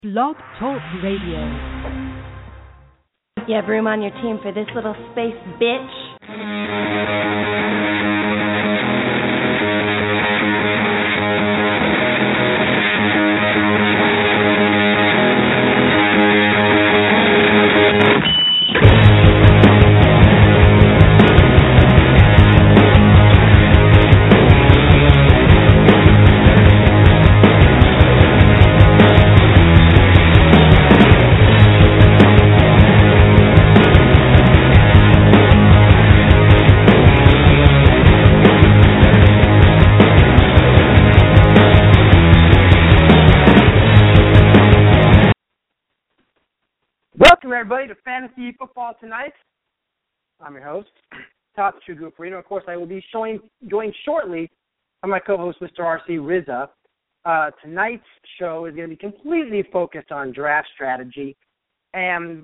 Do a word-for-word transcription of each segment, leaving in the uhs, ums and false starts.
Blog Talk Radio. You have room on your team for this little space, bitch? Welcome, everybody, to Fantasy Football Tonight. I'm your host, Todd Chugufarino. Of course, I will be showing, joined shortly by my co-host, Mister R C Rizza. Uh, tonight's show is going to be completely focused on draft strategy. And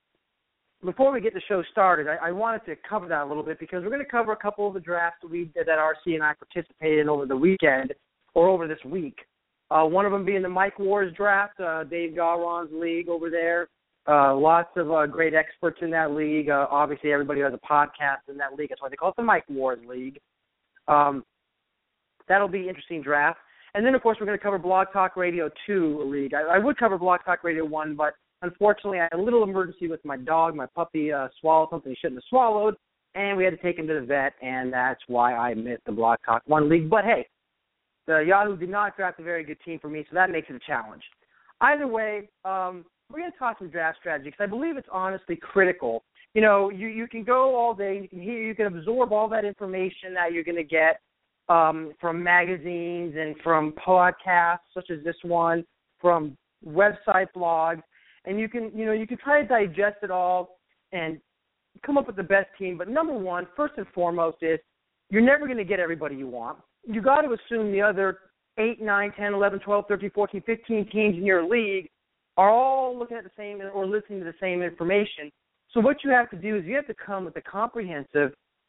before we get the show started, I, I wanted to cover that a little bit because we're going to cover a couple of the drafts that, we, that R C and I participated in over the weekend or over this week. Uh, one of them being the Mike Wars draft, uh, Dave Gawron's league over there. Uh, lots of uh, great experts in that league. Uh, obviously, everybody has a podcast in that league. That's why they call it the Mike Wars League. Um, that'll be an interesting draft. And then, of course, we're going to cover Blog Talk Radio two League. I, I would cover Blog Talk Radio one, but unfortunately, I had a little emergency with my dog. My puppy uh, swallowed something he shouldn't have swallowed, and we had to take him to the vet, and that's why I missed the Blog Talk one League. But, hey, the Yahoo did not draft a very good team for me, so that makes it a challenge. Either way, um, we're going to talk some draft strategy because I believe it's honestly critical. You know, you, you can go all day, you can hear, you can absorb all that information that you're going to get um, from magazines and from podcasts such as this one, from website blogs, and you can, you know, you can try to digest it all and come up with the best team. But number one, first and foremost, is you're never going to get everybody you want. You got to assume the other eight, nine, ten, eleven, twelve, thirteen, fourteen, fifteen teams in your league are all looking at the same or listening to the same information. So what you have to do is you have to come with a comprehensive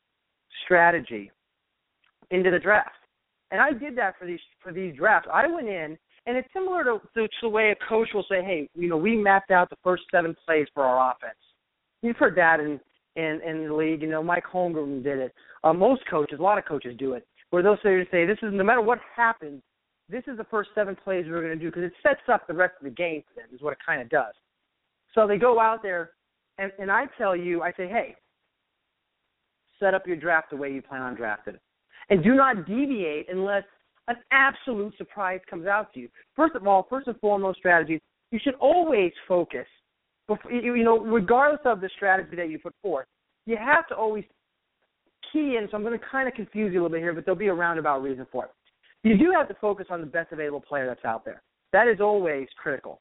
strategy into the draft. And I did that for these for these drafts. I went in, and it's similar to, to the way a coach will say, hey, you know, we mapped out the first seven plays for our offense. You've heard that in, in, in the league. You know, Mike Holmgren did it. Uh, most coaches, a lot of coaches do it, where they'll say, say this is no matter what happens, this is the first seven plays we're going to do because it sets up the rest of the game for them is what it kind of does. So they go out there, and, and I tell you, I say, hey, set up your draft the way you plan on drafting it. And do not deviate unless an absolute surprise comes out to you. First of all, first and foremost strategies, you should always focus, before, you know, regardless of the strategy that you put forth, you have to always key in. So I'm going to kind of confuse you a little bit here, but there'll be a roundabout reason for it. You do have to focus on the best available player that's out there. That is always critical.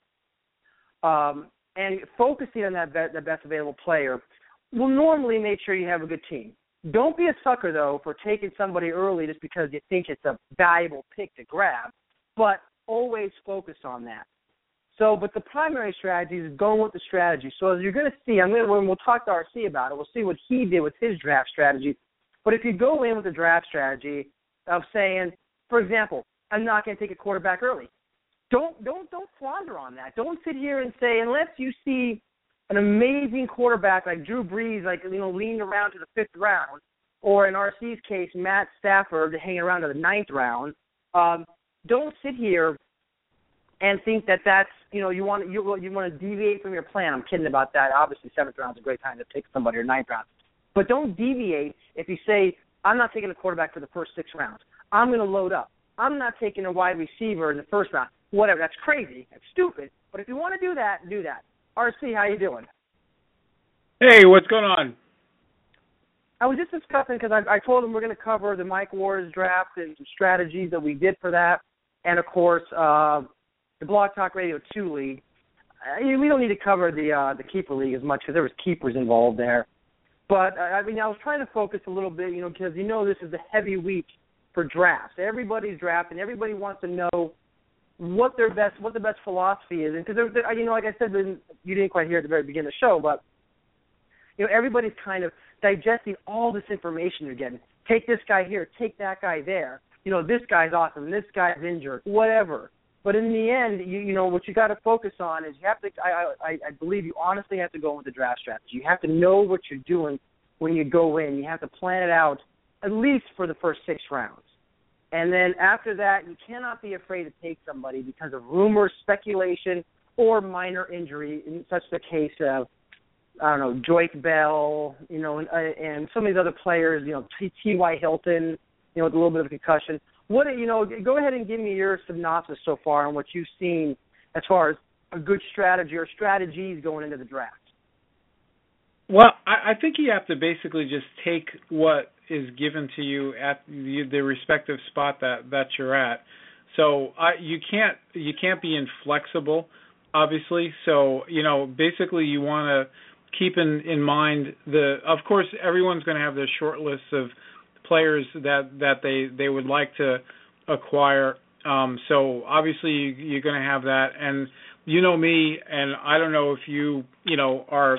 Um, and focusing on that, be- the best available player will normally make sure you have a good team. Don't be a sucker, though, for taking somebody early just because you think it's a valuable pick to grab, but always focus on that. So, but the primary strategy is going with the strategy. So as you're going to see, I'm going to, when we'll talk to R C about it, we'll see what he did with his draft strategy. But if you go in with a draft strategy of saying, for example, I'm not going to take a quarterback early. Don't don't don't flounder on that. Don't sit here and say, unless you see an amazing quarterback like Drew Brees, like you know, leaning around to the fifth round, or in R C's case, Matt Stafford hanging around to the ninth round. Um, don't sit here and think that that's you know you want you you want to deviate from your plan. I'm kidding about that. Obviously, seventh round is a great time to take somebody, or ninth round, but don't deviate if you say I'm not taking a quarterback for the first six rounds. I'm going to load up. I'm not taking a wide receiver in the first round. Whatever. That's crazy. That's stupid. But if you want to do that, do that. R C, how you doing? Hey, what's going on? I was just discussing because I, I told him we're going to cover the Mike Wars draft and some strategies that we did for that, and, of course, uh, the Blog Talk Radio two League. Uh, we don't need to cover the uh, the Keeper League as much because there was keepers involved there. But, uh, I mean, I was trying to focus a little bit, you know, because you know this is a heavy week for drafts. Everybody's drafting. Everybody wants to know what their best, what the best philosophy is. And because, you know, like I said, you didn't quite hear at the very beginning of the show, but, you know, everybody's kind of digesting all this information they're getting. Take this guy here. Take that guy there. You know, this guy's awesome. This guy's injured. Whatever. But in the end, you you know what you got to focus on is you have to. I, I I believe you honestly have to go with the draft strategy. You have to know what you're doing when you go in. You have to plan it out at least for the first six rounds, and then after that, you cannot be afraid to take somebody because of rumors, speculation, or minor injury. In such the case of I don't know Joyce Bell, you know, and, and some of these other players, you know, T Y Hilton, you know, with a little bit of a concussion. What you know? Go ahead and give me your synopsis so far on what you've seen as far as a good strategy or strategies going into the draft. Well, I, I think you have to basically just take what is given to you at the, the respective spot that, that you're at. So I, you can't you can't be inflexible, obviously. So you know, basically, you want to keep in, in mind the. Of course, everyone's going to have their short lists of players that, that they, they would like to acquire. Um, so obviously you, you're going to have that. And you know me, and I don't know if you, you know, are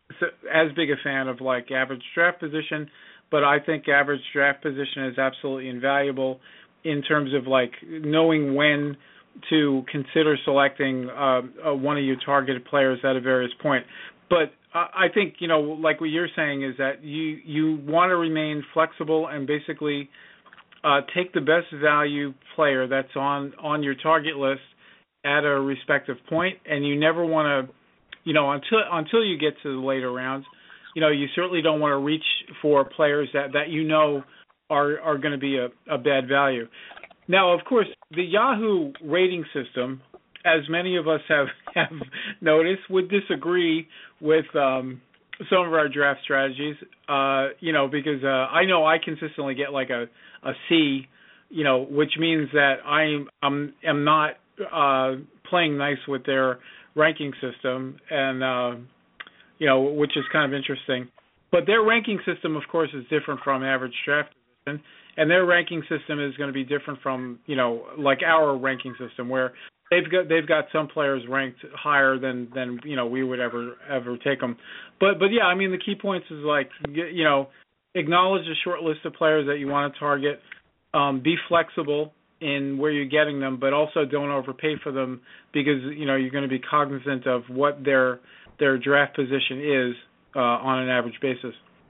as big a fan of like average draft position, but I think average draft position is absolutely invaluable in terms of like knowing when to consider selecting uh, uh, one of your targeted players at a various point. But I think, you know, like what you're saying is that you, you want to remain flexible and basically uh, take the best value player that's on, on your target list at a respective point, and you never want to, you know, until until you get to the later rounds, you know, you certainly don't want to reach for players that, that you know are are going to be a, a bad value. Now, of course, the Yahoo rating system, as many of us have, have noticed, would disagree with um, some of our draft strategies, uh, you know, because uh, I know I consistently get like a, a C, you know, which means that I'm, I'm, am not uh, playing nice with their ranking system, and, uh, you know, which is kind of interesting. But their ranking system, of course, is different from average draft position, and their ranking system is going to be different from, you know, like our ranking system, where They've got they've got some players ranked higher than, than you know we would ever ever take them, but but yeah, I mean the key points is like you know acknowledge the short list of players that you want to target, um, be flexible in where you're getting them, but also don't overpay for them because you know you're going to be cognizant of what their their draft position is uh, on an average basis.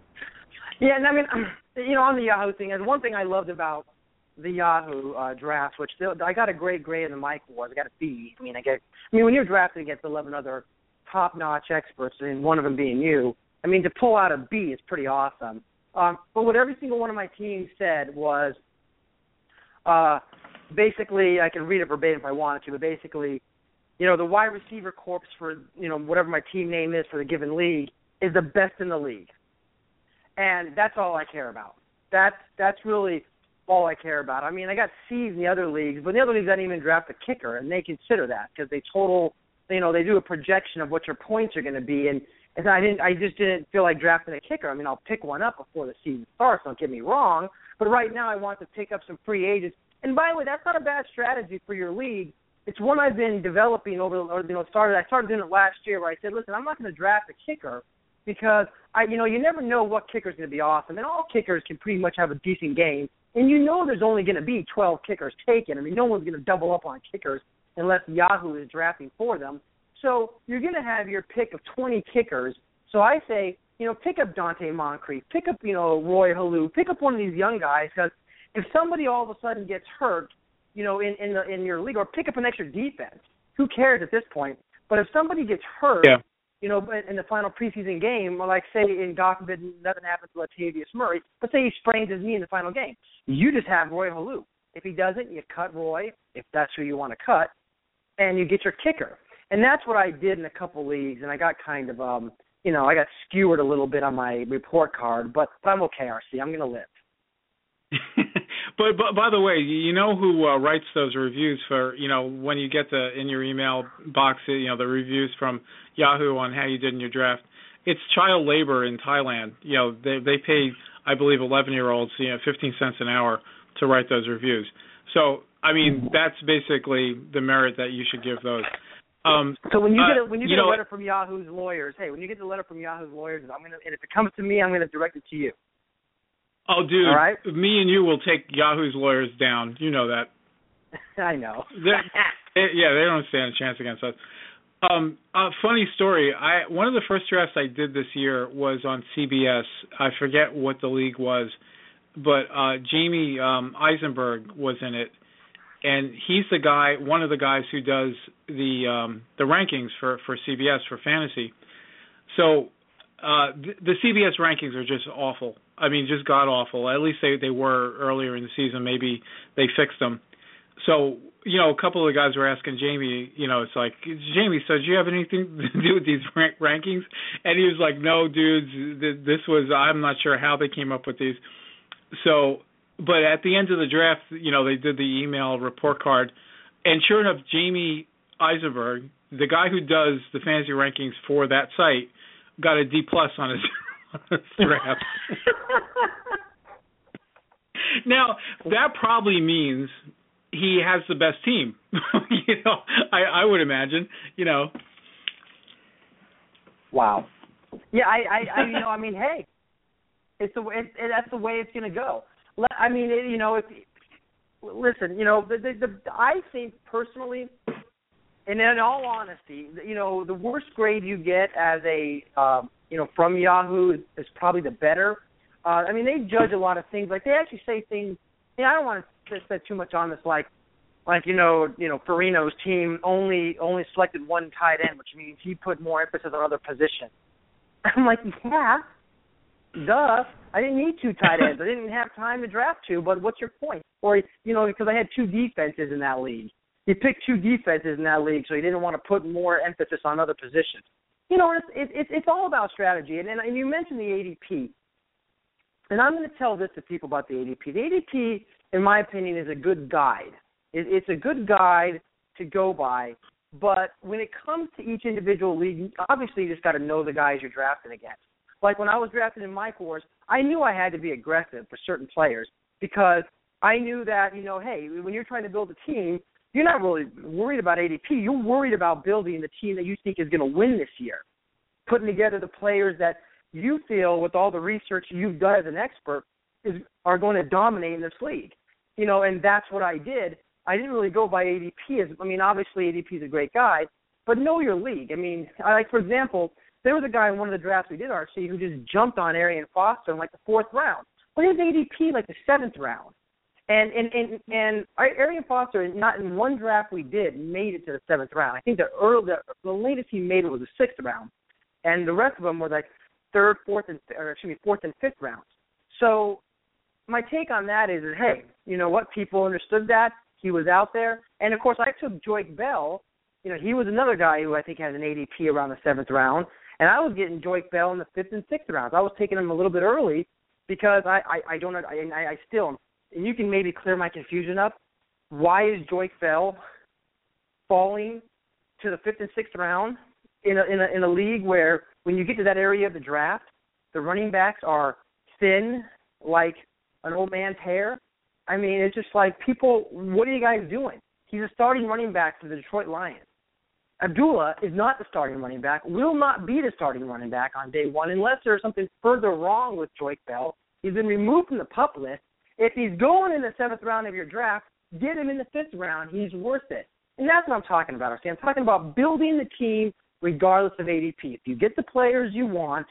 Yeah, and I mean you know on the Yahoo thing, and one thing I loved about the Yahoo uh, draft, which still, I got a great grade in the Mike Wars. I got a B. I mean, I get. I mean, when you're drafting against eleven other top-notch experts, and one of them being you, I mean, to pull out a B is pretty awesome. Um, but what every single one of my teams said was, uh, basically, I can read it verbatim if I wanted to, but basically, you know, the wide receiver corps for you know whatever my team name is for the given league is the best in the league, and that's all I care about. That's that's really all I care about. I mean, I got C's in the other leagues, but the other leagues I didn't even draft a kicker, and they consider that because they total, you know, they do a projection of what your points are going to be, and, and I didn't, I just didn't feel like drafting a kicker. I mean, I'll pick one up before the season starts. Don't get me wrong, but right now I want to pick up some free agents. And by the way, that's not a bad strategy for your league. It's one I've been developing over, or you know, started. I started doing it last year, where I said, listen, I'm not going to draft a kicker because I, you know, you never know what kicker's going to be awesome, and all kickers can pretty much have a decent game. And you know there's only going to be twelve kickers taken. I mean, no one's going to double up on kickers unless Yahoo is drafting for them. So you're going to have your pick of twenty kickers. So I say, you know, pick up Dante Moncrief, pick up, you know, Roy Halou, pick up one of these young guys, because if somebody all of a sudden gets hurt, you know, in in, the, in your league, or pick up an extra defense, who cares at this point? But if somebody gets hurt, yeah. you know, in the final preseason game, or like say in God forbid nothing happens to Latavius Murray, but say he sprains his knee in the final game, you just have Roy Halou. If he doesn't, you cut Roy, if that's who you want to cut, and you get your kicker. And that's what I did in a couple leagues, and I got kind of, um, you know, I got skewered a little bit on my report card, but, but I'm okay, R C. I'm going to live. but, but by the way, you know who uh, writes those reviews for, you know, when you get the in your email box, you know, the reviews from Yahoo on how you did in your draft? It's child labor in Thailand. You know, they they pay, I believe, eleven-year-olds, you know, fifteen cents an hour to write those reviews. So, I mean, that's basically the merit that you should give those. Um, so when you get a, when you uh, you get know, a letter from Yahoo's lawyers, hey, when you get the letter from Yahoo's lawyers, I'm gonna, and if it comes to me, I'm gonna direct it to you. Oh, dude, all right? me and you will take Yahoo's lawyers down. You know that. I know. They're, Yeah, they don't stand a chance against us. Um, a funny story. I one of the first drafts I did this year was on C B S. I forget what the league was, but uh, Jamie um, Eisenberg was in it, and he's the guy, one of the guys who does the um, the rankings for, for C B S for fantasy. So uh, the, the C B S rankings are just awful. I mean, just god awful. At least they they were earlier in the season. Maybe they fixed them. So, you know, a couple of the guys were asking Jamie, you know, it's like, Jamie, so do you have anything to do with these rank- rankings? And he was like, no, dudes, this was, I'm not sure how they came up with these. So, but at the end of the draft, you know, they did the email report card. And sure enough, Jamie Eisenberg, the guy who does the fantasy rankings for that site, got a D plus on his, on his draft. Now, that probably means he has the best team. you know, I, I would imagine, you know. Wow. Yeah, I, I, I you know, I mean, hey, it's the it, it, that's the way it's going to go. I mean, it, you know, if listen, you know, the, the, the I think personally, and in all honesty, you know, the worst grade you get as a, um, you know, from Yahoo is, is probably the better. Uh, I mean, they judge a lot of things. Like they actually say things. You know, I don't want to spend too much on this, like, like you know, you know, Farino's team only only selected one tight end, which means he put more emphasis on other positions. I'm like, yeah, duh. I didn't need two tight ends. I didn't have time to draft two. But what's your point? Or you know, because I had two defenses in that league. He picked two defenses in that league, so he didn't want to put more emphasis on other positions. You know, it's it's it's all about strategy. And and you mentioned the A D P. And I'm going to tell this to people about the A D P. The A D P, in my opinion, is a good guide. It, it's a good guide to go by. But when it comes to each individual league, obviously you just got to know the guys you're drafting against. Like when I was drafted in my course, I knew I had to be aggressive for certain players because I knew that, you know, hey, when you're trying to build a team, you're not really worried about A D P. You're worried about building the team that you think is going to win this year, putting together the players that you feel, with all the research you've done as an expert, is are going to dominate in this league. You know, and that's what I did. I didn't really go by A D P. As, I mean, obviously A D P is a great guide, but know your league. I mean, I, like for example, there was a guy in one of the drafts we did, R C, who just jumped on Arian Foster in like the fourth round. Well, his A D P like the seventh round. And and and, and Arian Foster, not in one draft we did, made it to the seventh round. I think the early, the, the latest he made it was the sixth round, and the rest of them were like third, fourth, and or excuse me, fourth and fifth rounds. So my take on that is, is, hey, you know what? People understood that he was out there, and of course I took Joique Bell. You know, he was another guy who I think has an A D P around the seventh round, and I was getting Joique Bell in the fifth and sixth rounds. I was taking him a little bit early because I I, I don't I, I I still, and you can maybe clear my confusion up. Why is Joique Bell falling to the fifth and sixth round in a in a in a league where when you get to that area of the draft, the running backs are thin like an old man's hair? I mean, it's just like, people, what are you guys doing? He's a starting running back for the Detroit Lions. Abdullah is not the starting running back, will not be the starting running back on day one unless there's something further wrong with Joique Bell. He's been removed from the PUP list. If he's going in the seventh round of your draft, get him in the fifth round. He's worth it. And that's what I'm talking about, I'm talking about building the team regardless of A D P. If you get the players you want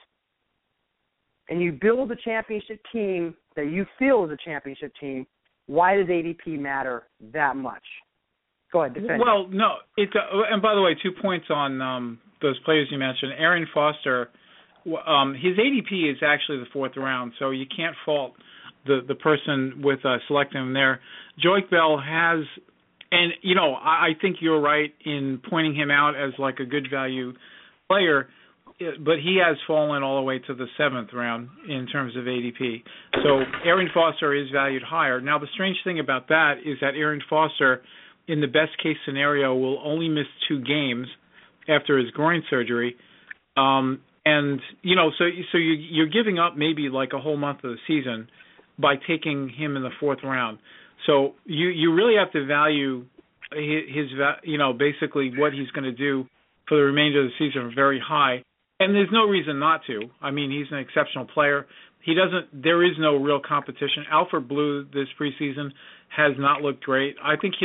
and you build a championship team that you feel is a championship team, why does A D P matter that much? Go ahead, defend. Well, no, it's uh, and by the way, two points on um, those players you mentioned. Arian Foster, um, his A D P is actually the fourth round, so you can't fault the the person with uh, selecting him there. Joique Bell has, and you know, I, I think you're right in pointing him out as like a good value player, but he has fallen all the way to the seventh round in terms of A D P. So Arian Foster is valued higher. Now, the strange thing about that is that Arian Foster, in the best case scenario, will only miss two games after his groin surgery. Um, and, you know, so so you, you're giving up maybe like a whole month of the season by taking him in the fourth round. So you, you really have to value his, his, you know, basically what he's going to do for the remainder of the season very high. And there's no reason not to. I mean, he's an exceptional player. He doesn't. There is no real competition. Alfred Blue this preseason has not looked great. I think he'll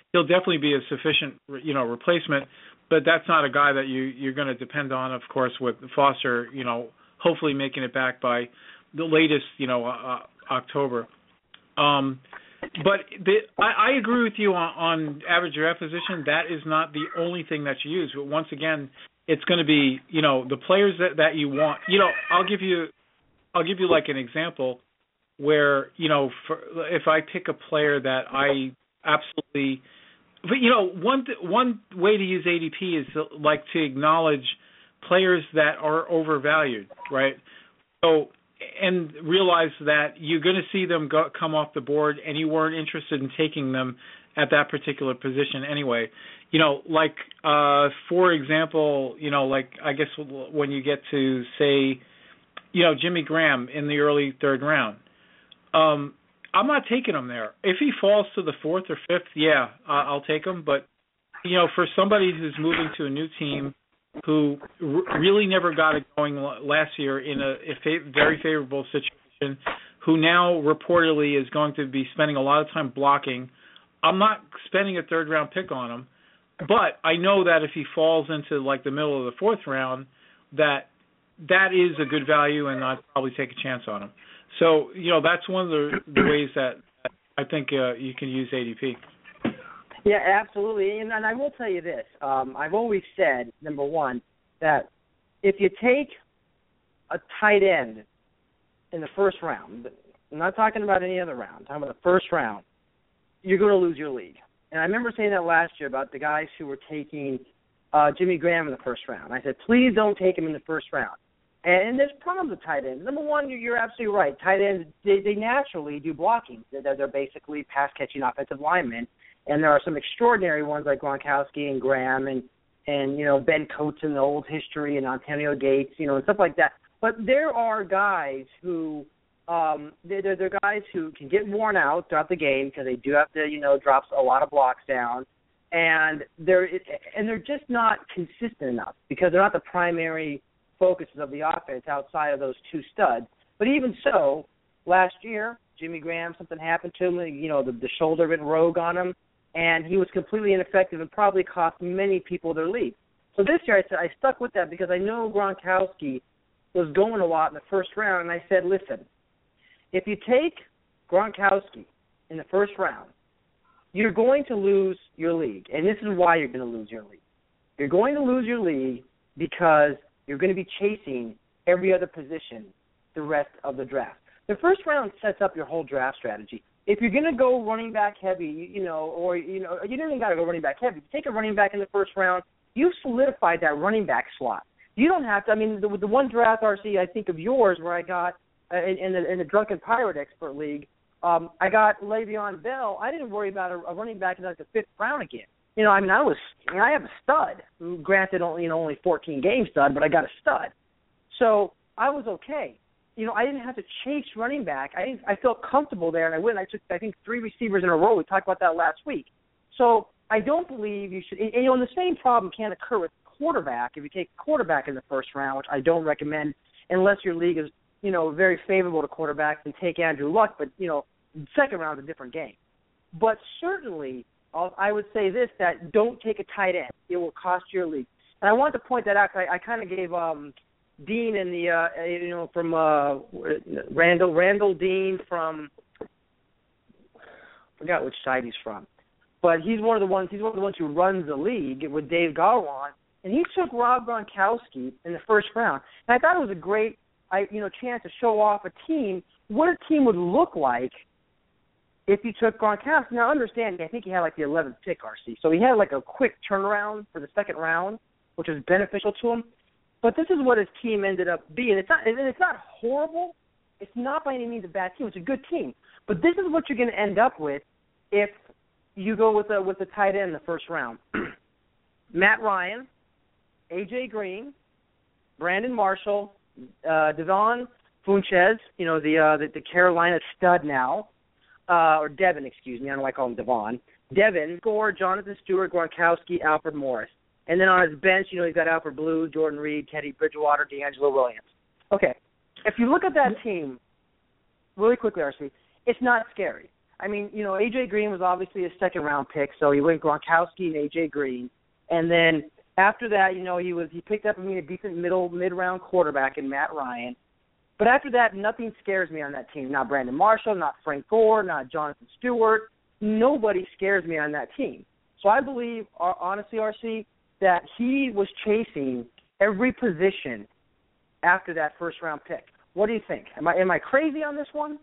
he'll definitely be a sufficient, you know, replacement. But that's not a guy that you you're going to depend on, of course, with Foster, you know, hopefully making it back by the latest, you know, uh, October. Um, but the, I, I agree with you on, on average draft position. That is not the only thing that you use. But once again, it's going to be, you know, the players that, that you want. You know, I'll give you, I'll give you like an example where, you know, for, if I pick a player that I absolutely, but you know, one one way to use A D P is to, like to acknowledge players that are overvalued, right? So, and realize that you're going to see them go, come off the board, and you weren't interested in taking them at that particular position anyway. You know, like uh, for example, you know, like I guess when you get to say, you know, Jimmy Graham in the early third round, um, I'm not taking him there. If he falls to the fourth or fifth, yeah, uh, I'll take him. But you know, for somebody who's moving to a new team, who r- really never got it going last year in a, a fa- very favorable situation, who now reportedly is going to be spending a lot of time blocking, I'm not spending a third-round pick on him. But I know that if he falls into, like, the middle of the fourth round, that that is a good value, and I'd probably take a chance on him. So, you know, that's one of the, the ways that I think uh, you can use A D P. Yeah, absolutely. And, and I will tell you this. Um, I've always said, number one, that if you take a tight end in the first round, I'm not talking about any other round, I'm talking about the first round, you're going to lose your league. And I remember saying that last year about the guys who were taking uh, Jimmy Graham in the first round. I said, please don't take him in the first round. And, and there's problems with tight ends. Number one, you're absolutely right. Tight ends, they, they naturally do blocking. They're, they're basically pass-catching offensive linemen. And there are some extraordinary ones like Gronkowski and Graham and, and you know, Ben Coates in the old history and Antonio Gates, you know, and stuff like that. But there are guys who um, they're, they're, they're guys who can get worn out throughout the game because they do have to, you know, drop a lot of blocks down. And they're, and they're just not consistent enough because they're not the primary focuses of the offense outside of those two studs. But even so, last year, Jimmy Graham, something happened to him, you know, the, the shoulder went rogue on him, and he was completely ineffective and probably cost many people their league. So this year I said I stuck with that because I know Gronkowski was going a lot in the first round, and I said, listen, if you take Gronkowski in the first round, you're going to lose your league, and this is why you're going to lose your league. You're going to lose your league because you're going to be chasing every other position the rest of the draft. The first round sets up your whole draft strategy. If you're going to go running back heavy, you, you know, or, you know, you don't even got to go running back heavy. If you take a running back in the first round, you've solidified that running back slot. You don't have to, I mean, the, the one draft, R C, I think of yours where I got uh, in, in, the, in the Drunken Pirate Expert League, um, I got Le'Veon Bell. I didn't worry about a, a running back in like the fifth round again. You know, I mean, I was, I, mean, I have a stud. Granted, only, you know, only fourteen game stud, but I got a stud. So I was okay. You know, I didn't have to chase running back. I I felt comfortable there, and I went. I took, I think, three receivers in a row. We talked about that last week. So I don't believe you should. And, you know, and the same problem can occur with quarterback if you take quarterback in the first round, which I don't recommend unless your league is, you know, very favorable to quarterbacks, and take Andrew Luck. But, you know, second round is a different game. But certainly, I'll, I would say this, that don't take a tight end. It will cost your league. And I wanted to point that out because I, I kind of gave um, – Dean and the uh, you know from uh, Randall Randall Dean from I forgot which side he's from, but he's one of the ones he's one of the ones who runs the league with Dave Galwan, and he took Rob Gronkowski in the first round, and I thought it was a great I you know chance to show off a team what a team would look like if you took Gronkowski. Now understand, I think he had like the eleventh pick, R C, so he had like a quick turnaround for the second round, which was beneficial to him. But this is what his team ended up being. It's not, it's not horrible. It's not by any means a bad team. It's a good team. But this is what you're going to end up with if you go with a with a tight end in the first round. Matt Ryan, A J Green, Brandon Marshall, uh, Devon Funchess, you know the, uh, the the Carolina stud now, uh, or Devin, excuse me. I don't like calling him Devon. Devin, Gore, Jonathan Stewart, Gronkowski, Alfred Morris. And then on his bench, you know, he's got Alfred Blue, Jordan Reed, Teddy Bridgewater, D'Angelo Williams. Okay, if you look at that team, really quickly, R C, it's not scary. I mean, you know, A J Green was obviously a second-round pick, so he went Gronkowski and A J Green. And then after that, you know, he was he picked up I mean, a decent middle, mid-round quarterback in Matt Ryan. But after that, nothing scares me on that team. Not Brandon Marshall, not Frank Gore, not Jonathan Stewart. Nobody scares me on that team. So I believe, honestly, R C, that he was chasing every position after that first-round pick. What do you think? Am I am I crazy on this one?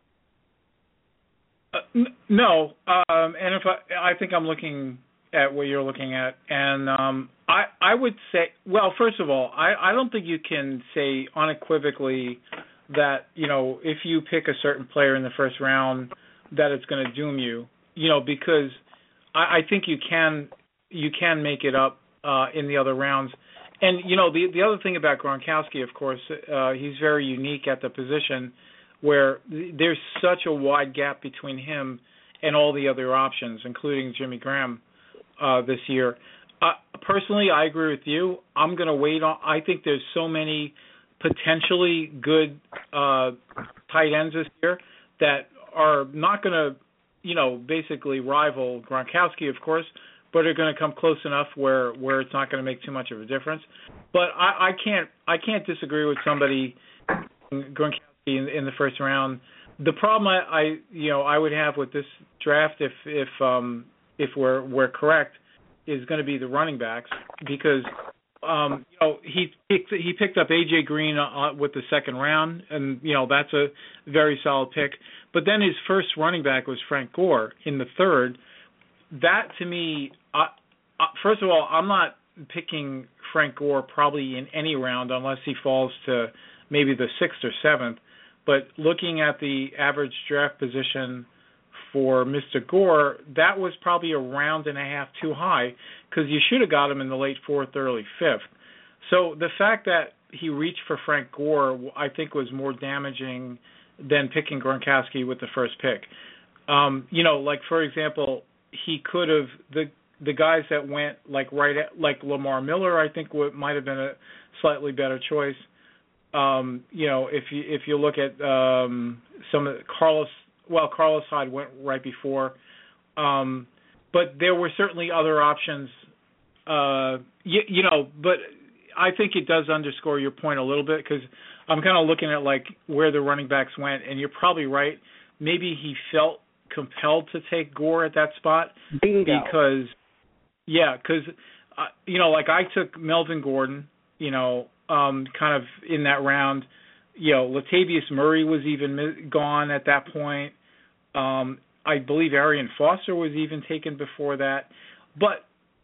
Uh, n- no, um, and if I, I think I'm looking at what you're looking at, and um, I I would say, well, first of all, I, I don't think you can say unequivocally that, you know, if you pick a certain player in the first round that it's going to doom you, you know, because I, I think you can you can make it up uh, in the other rounds. And, you know, the the other thing about Gronkowski, of course, uh, he's very unique at the position where there's such a wide gap between him and all the other options, including Jimmy Graham uh, this year. Uh, personally, I agree with you. I'm going to wait on. I think there's so many potentially good uh, tight ends this year that are not going to, you know, basically rival Gronkowski, of course, but are going to come close enough where, where it's not going to make too much of a difference. But I, I can't I can't disagree with somebody Gronkowski in, in the first round. The problem I, I you know I would have with this draft, if if um, if we're we're correct, is going to be the running backs, because um, you know he picked he picked up A J Green uh, with the second round, and you know that's a very solid pick. But then his first running back was Frank Gore in the third. That to me, uh, uh, first of all, I'm not picking Frank Gore probably in any round unless he falls to maybe the sixth or seventh. But looking at the average draft position for Mister Gore, that was probably a round and a half too high, because you should have got him in the late fourth, early fifth. So the fact that he reached for Frank Gore, I think, was more damaging than picking Gronkowski with the first pick. Um, you know, like, for example, he could have the the guys that went like right at, like Lamar Miller, I think would, might have been a slightly better choice. Um, you know, if you if you look at um, some of the, Carlos, well, Carlos Hyde went right before, um, but there were certainly other options. Uh, you, you know, but I think it does underscore your point a little bit, because I'm kind of looking at like where the running backs went, and you're probably right. Maybe he felt compelled to take Gore at that spot. Bingo. because, yeah, because uh, you know, like I took Melvin Gordon, you know. Um, kind of in that round, you know, Latavius Murray was even gone at that point. Um, I believe Arian Foster was even taken before that. But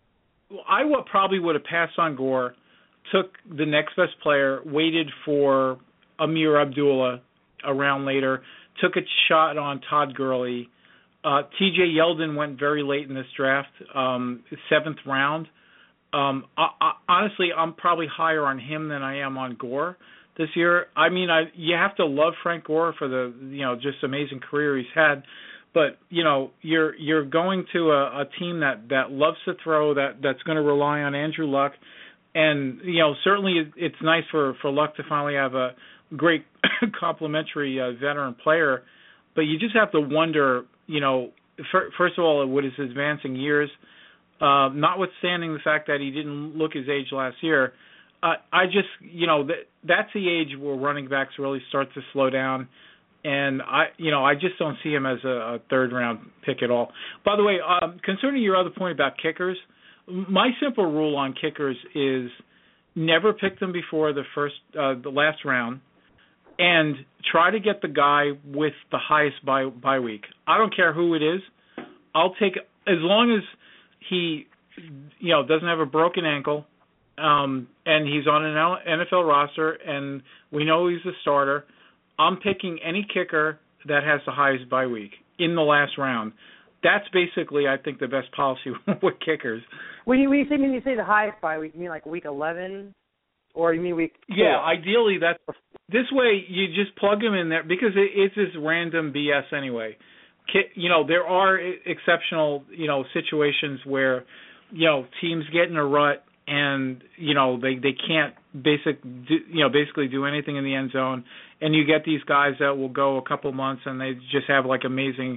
I would, probably would have passed on Gore, took the next best player, waited for Amir Abdullah a round later, took a shot on Todd Gurley. Uh, T J Yeldon went very late in this draft, um, seventh round. Um, I, I, honestly, I'm probably higher on him than I am on Gore this year. I mean, I you have to love Frank Gore for the you know just amazing career he's had, but you know you're you're going to a, a team that, that loves to throw, that that's going to rely on Andrew Luck, and you know certainly it's nice for, for Luck to finally have a great complimentary uh, veteran player, but you just have to wonder, you know, for, first of all, what is his advancing years. Uh, notwithstanding the fact that he didn't look his age last year, uh, I just, you know, th- that's the age where running backs really start to slow down, and I, you know, I just don't see him as a, a third round pick at all. By the way, um, concerning your other point about kickers, my simple rule on kickers is never pick them before the first, uh, the last round, and try to get the guy with the highest bye, bye week. I don't care who it is. I'll take, as long as he, you know, doesn't have a broken ankle, um, and he's on an N F L roster, and we know he's a starter. I'm picking any kicker that has the highest bye week in the last round. That's basically, I think, the best policy with kickers. When you, when you say when you say the highest bye week, you mean like week eleven, or you mean week? Yeah, ideally that's this way. You just plug him in there, because it, it's just random B S anyway. You know, there are exceptional, you know, situations where, you know, teams get in a rut and, you know, they, they can't basic, do, you know, basically do anything in the end zone. And you get these guys that will go a couple months and they just have like amazing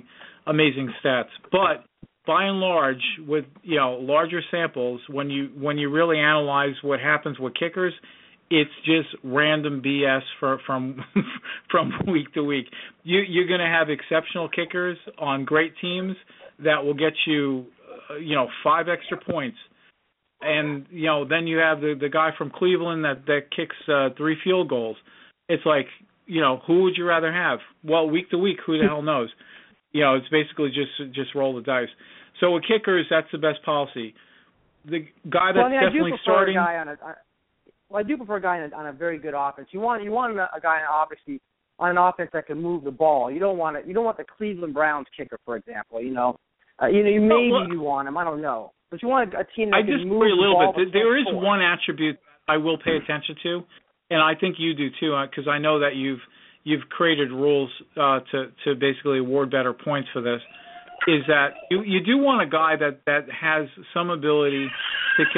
amazing stats. But by and large, with you know larger samples, when you when you really analyze what happens with kickers, it's just random B S for, from from week to week. You, you're going to have exceptional kickers on great teams that will get you, uh, you know, five extra points. And, you know, then you have the, the guy from Cleveland that, that kicks uh, three field goals. It's like, you know, who would you rather have? Well, week to week, who the hell knows? You know, it's basically just just roll the dice. So with kickers, that's the best policy. The guy that's well, I mean, definitely I do prefer starting. A guy on a, well, I do prefer a guy on a, on a very good offense. You want you want a guy obviously on an offense that can move the ball. You don't want it. You don't want the Cleveland Browns kicker, for example. You know, uh, you know, you, maybe well, you want him. I don't know, but you want a, a team that I can disagree move a little the ball. bit. There is one attribute I will pay attention to, and I think you do too, because I know that you've you've created rules uh, to to basically award better points for this. Is that you, you do want a guy that, that has some ability to kick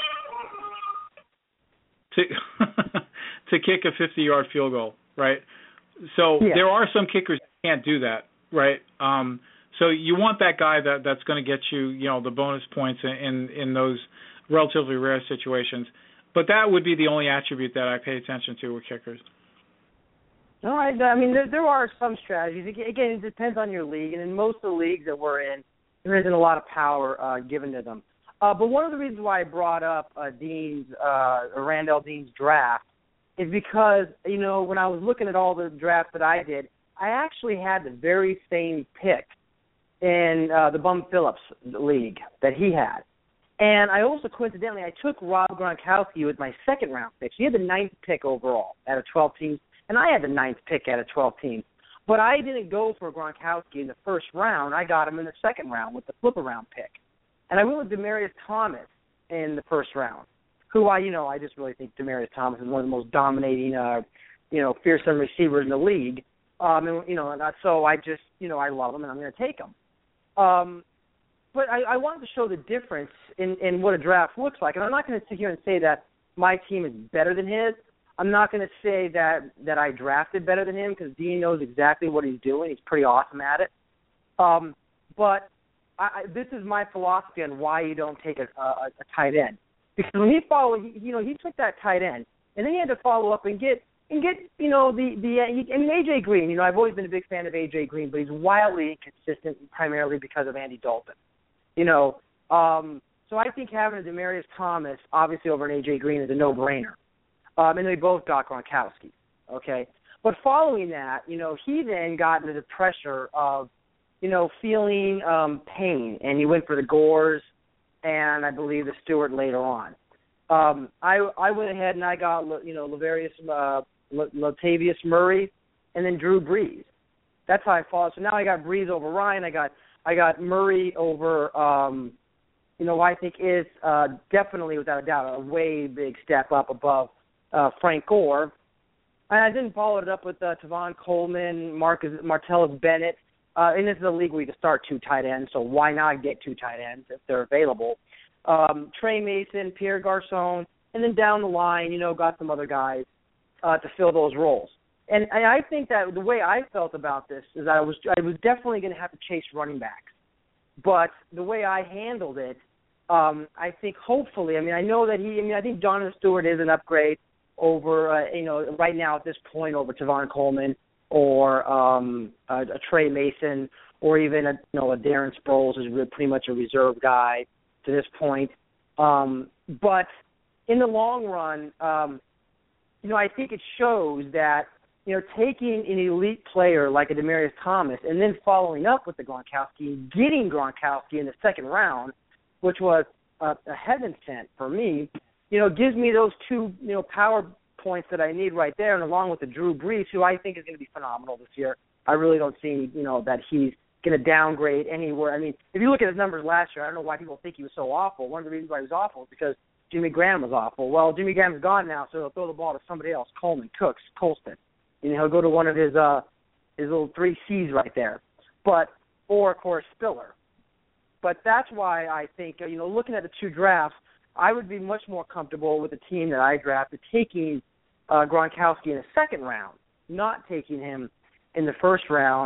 a to to kick a fifty-yard field goal, right? So yeah. there are some kickers that can't do that, right? Um, so you want that guy that, that's going to get you, you know, the bonus points in, in in those relatively rare situations. But that would be the only attribute that I pay attention to with kickers. All right. I mean, there, there are some strategies. Again, it depends on your league, and in most of the leagues that we're in, there isn't a lot of power uh, given to them. Uh, but one of the reasons why I brought up uh, Dean's, uh, Randall Dean's draft is because, you know, when I was looking at all the drafts that I did, I actually had the very same pick in uh, the Bum Phillips league that he had. And I also, coincidentally, I took Rob Gronkowski with my second round pick. So he had the ninth pick overall out of twelve teams. And I had the ninth pick out of twelve teams. But I didn't go for Gronkowski in the first round. I got him in the second round with the flip-around pick. And I went with Demaryius Thomas in the first round, who I, you know, I just really think Demaryius Thomas is one of the most dominating, uh, you know, fearsome receivers in the league. Um, and, you know, and so I just, you know, I love him, and I'm going to take him. Um, but I, I wanted to show the difference in, in what a draft looks like. And I'm not going to sit here and say that my team is better than his. I'm not going to say that, that I drafted better than him because Dean knows exactly what he's doing. He's pretty awesome at it. Um, but I, I, this is my philosophy on why you don't take a, a, a tight end. Because when he followed, he, you know, he took that tight end, and then he had to follow up and get, and get, you know, the the uh, and A J Green. You know, I've always been a big fan of A J Green, but he's wildly inconsistent, primarily because of Andy Dalton. You know, um, so I think having a Demaryius Thomas, obviously over an A J Green, is a no-brainer. Um, and they both got Gronkowski, okay? But following that, you know, he then got into the pressure of, you know, feeling um, pain, and he went for the Gores and I believe the Stewart later on. Um, I I went ahead and I got, you know, Lavarius, uh, Latavius Murray, and then Drew Brees. That's how I followed. So now I got Brees over Ryan. I got I got Murray over, um, you know, I think is uh, definitely, without a doubt, a way big step up above Uh, Frank Gore. And I didn't follow it up with uh, Tavon Coleman, Marcus, Martellus Bennett. Uh, and this is a league where you can start two tight ends, so why not get two tight ends if they're available? Um, Trey Mason, Pierre Garçon, and then down the line, you know, got some other guys uh, to fill those roles. And, and I think that the way I felt about this is that I was I was definitely going to have to chase running backs. But the way I handled it, um, I think hopefully, I mean, I know that he, I mean, I think Jonathan Stewart is an upgrade over, uh, you know, right now at this point over Tavon Coleman or um, a, a Trey Mason or even, a, you know, a Darren Sproles is pretty much a reserve guy to this point. Um, but in the long run, um, you know, I think it shows that, you know, taking an elite player like a Demaryius Thomas and then following up with the Gronkowski and getting Gronkowski in the second round, which was a, a heaven sent for me, you know, gives me those two, you know, power points that I need right there, and along with the Drew Brees, who I think is going to be phenomenal this year. I really don't see, you know, that he's going to downgrade anywhere. I mean, if you look at his numbers last year, I don't know why people think he was so awful. One of the reasons why he was awful is because Jimmy Graham was awful. Well, Jimmy Graham's gone now, so he'll throw the ball to somebody else, Coleman, Cooks, Colston. You know, he'll go to one of his uh, his little three C's right there. But, or, of course, Spiller. But that's why I think, you know, looking at the two drafts, I would be much more comfortable with the team that I drafted taking uh, Gronkowski in the second round, not taking him in the first round,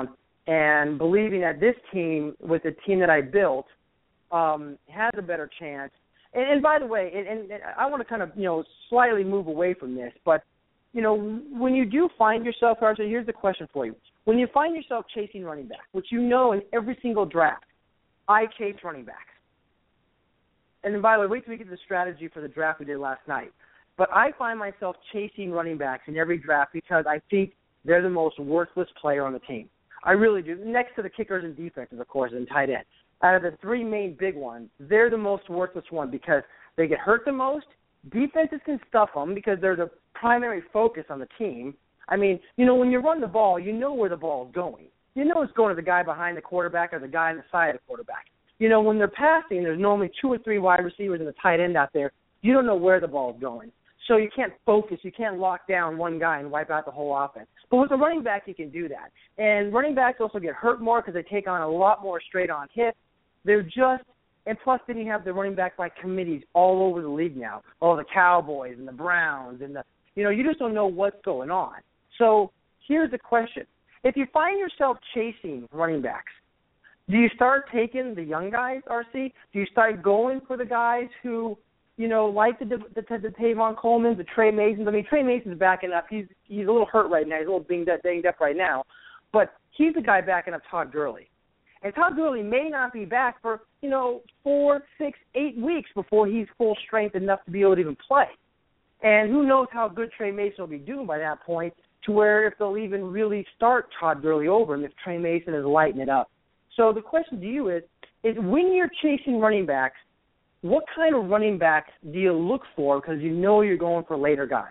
and believing that this team, with the team that I built, um, has a better chance. And, and by the way, and, and I want to kind of, you know, slightly move away from this, but, you know, when you do find yourself, Archie, here's the question for you. When you find yourself chasing running back, which you know in every single draft, I chase running backs. And then, by the way, wait till we get to the strategy for the draft we did last night. But I find myself chasing running backs in every draft because I think they're the most worthless player on the team. I really do. Next to the kickers and defenses, of course, and tight end. Out of the three main big ones, they're the most worthless one because they get hurt the most. Defenses can stuff them because they're the primary focus on the team. I mean, you know, when you run the ball, you know where the ball is going. You know it's going to the guy behind the quarterback or the guy on the side of the quarterback. You know, when they're passing, there's normally two or three wide receivers and a tight end out there. You don't know where the ball is going. So you can't focus. You can't lock down one guy and wipe out the whole offense. But with a running back, you can do that. And running backs also get hurt more because they take on a lot more straight-on hits. They're just – and plus then you have the running back like committees all over the league now. Oh, the Cowboys and the Browns and the – you know, you just don't know what's going on. So here's the question. If you find yourself chasing running backs, do you start taking the young guys, R C? Do you start going for the guys who, you know, like the the, the, the Tavon Coleman, the Trey Masons? I mean, Trey Mason's backing up. He's he's a little hurt right now. He's a little banged up, banged up right now. But he's the guy backing up Todd Gurley. And Todd Gurley may not be back for, you know, four, six, eight weeks before he's full strength enough to be able to even play. And who knows how good Trey Mason will be doing by that point, to where if they'll even really start Todd Gurley over him if Trey Mason is lighting it up. So the question to you is, is when you're chasing running backs, what kind of running backs do you look for because you know you're going for later guys?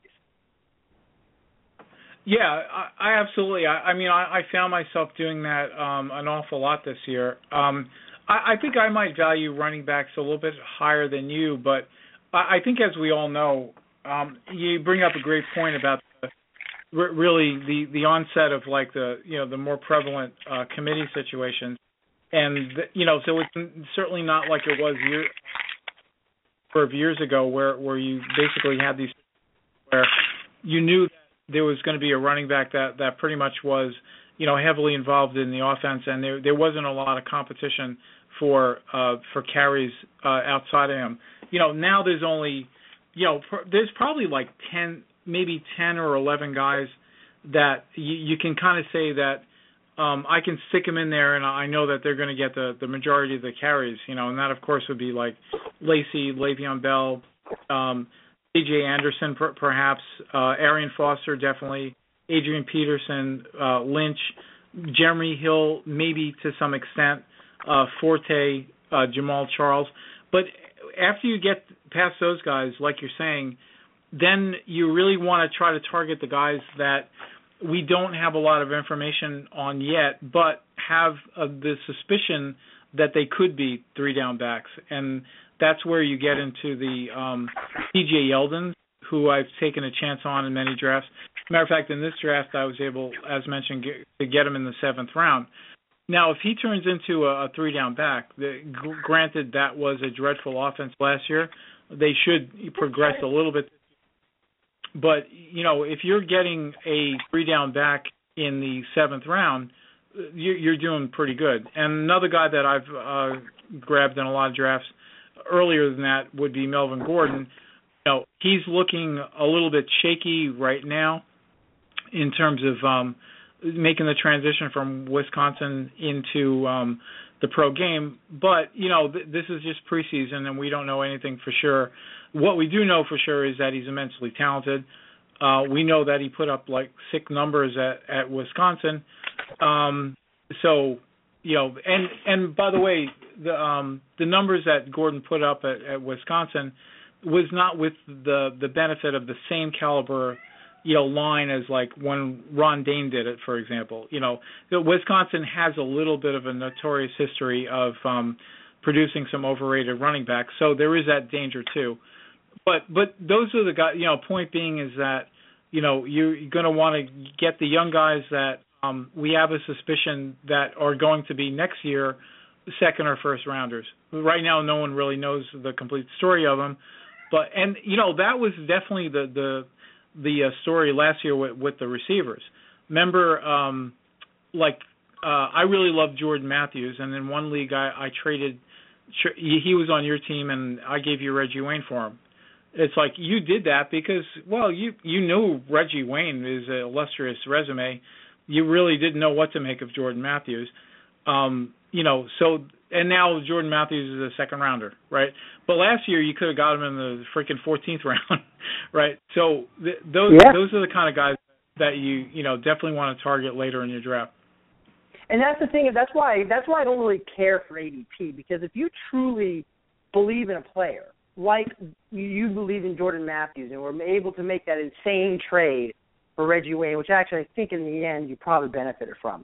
Yeah, I, I absolutely. I, I mean, I, I found myself doing that um, an awful lot this year. Um, I, I think I might value running backs a little bit higher than you, but I, I think as we all know, um, you bring up a great point about the, really the, the onset of like the you know the more prevalent uh, committee situations, and the, you know so it's certainly not like it was year, of years ago where where you basically had these where you knew that there was going to be a running back that, that pretty much was you know heavily involved in the offense, and there there wasn't a lot of competition for uh, for carries uh, outside of him. You know now there's only you know pr- there's probably like ten. Maybe ten or eleven guys that you, you can kind of say that um, I can stick them in there and I know that they're going to get the, the majority of the carries, you know, and that, of course, would be like Lacy, Le'Veon Bell, um, A J Anderson, per, perhaps, uh, Arian Foster, definitely, Adrian Peterson, uh, Lynch, Jeremy Hill, maybe to some extent, uh, Forte, uh, Jamal Charles. But after you get past those guys, like you're saying, then you really want to try to target the guys that we don't have a lot of information on yet, but have uh, the suspicion that they could be three-down backs. And that's where you get into the um, T J Yeldon, who I've taken a chance on in many drafts. Matter of fact, in this draft, I was able, as mentioned, get, to get him in the seventh round. Now, if he turns into a, a three-down back, the, granted that was a dreadful offense last year, they should progress a little bit. But, you know, if you're getting a three-down back in the seventh round, you're doing pretty good. And another guy that I've uh, grabbed in a lot of drafts earlier than that would be Melvin Gordon. You know, he's looking a little bit shaky right now in terms of um, making the transition from Wisconsin into um, the pro game. But, you know, th- this is just preseason, and we don't know anything for sure. What we do know for sure is that he's immensely talented. Uh, we know that he put up like sick numbers at, at Wisconsin. Um, so, you know, and and by the way, the um, the numbers that Gordon put up at, at Wisconsin was not with the the benefit of the same caliber, you know, line as like when Ron Dayne did it, for example. You know, Wisconsin has a little bit of a notorious history of um, producing some overrated running backs, so there is that danger too. But but those are the guys. You know, point being is that you know you're going to want to get the young guys that um, we have a suspicion that are going to be next year second or first rounders. Right now, no one really knows the complete story of them. But and you know that was definitely the the the uh, story last year with, with the receivers. Remember, um, like uh, I really love Jordan Matthews, and in one league I, I traded. He was on your team, and I gave you Reggie Wayne for him. It's like you did that because, well, you you knew Reggie Wayne is an illustrious resume. You really didn't know what to make of Jordan Matthews. Um, you know, so and now Jordan Matthews is a second rounder, right? But last year you could have got him in the freaking fourteenth round, right? So th- those yeah. those are the kind of guys that you you know definitely want to target later in your draft. And that's the thing. That's why that's why I don't really care for A D P, because if you truly believe in a player, like you believe in Jordan Matthews, and were able to make that insane trade for Reggie Wayne, which actually I think in the end you probably benefited from.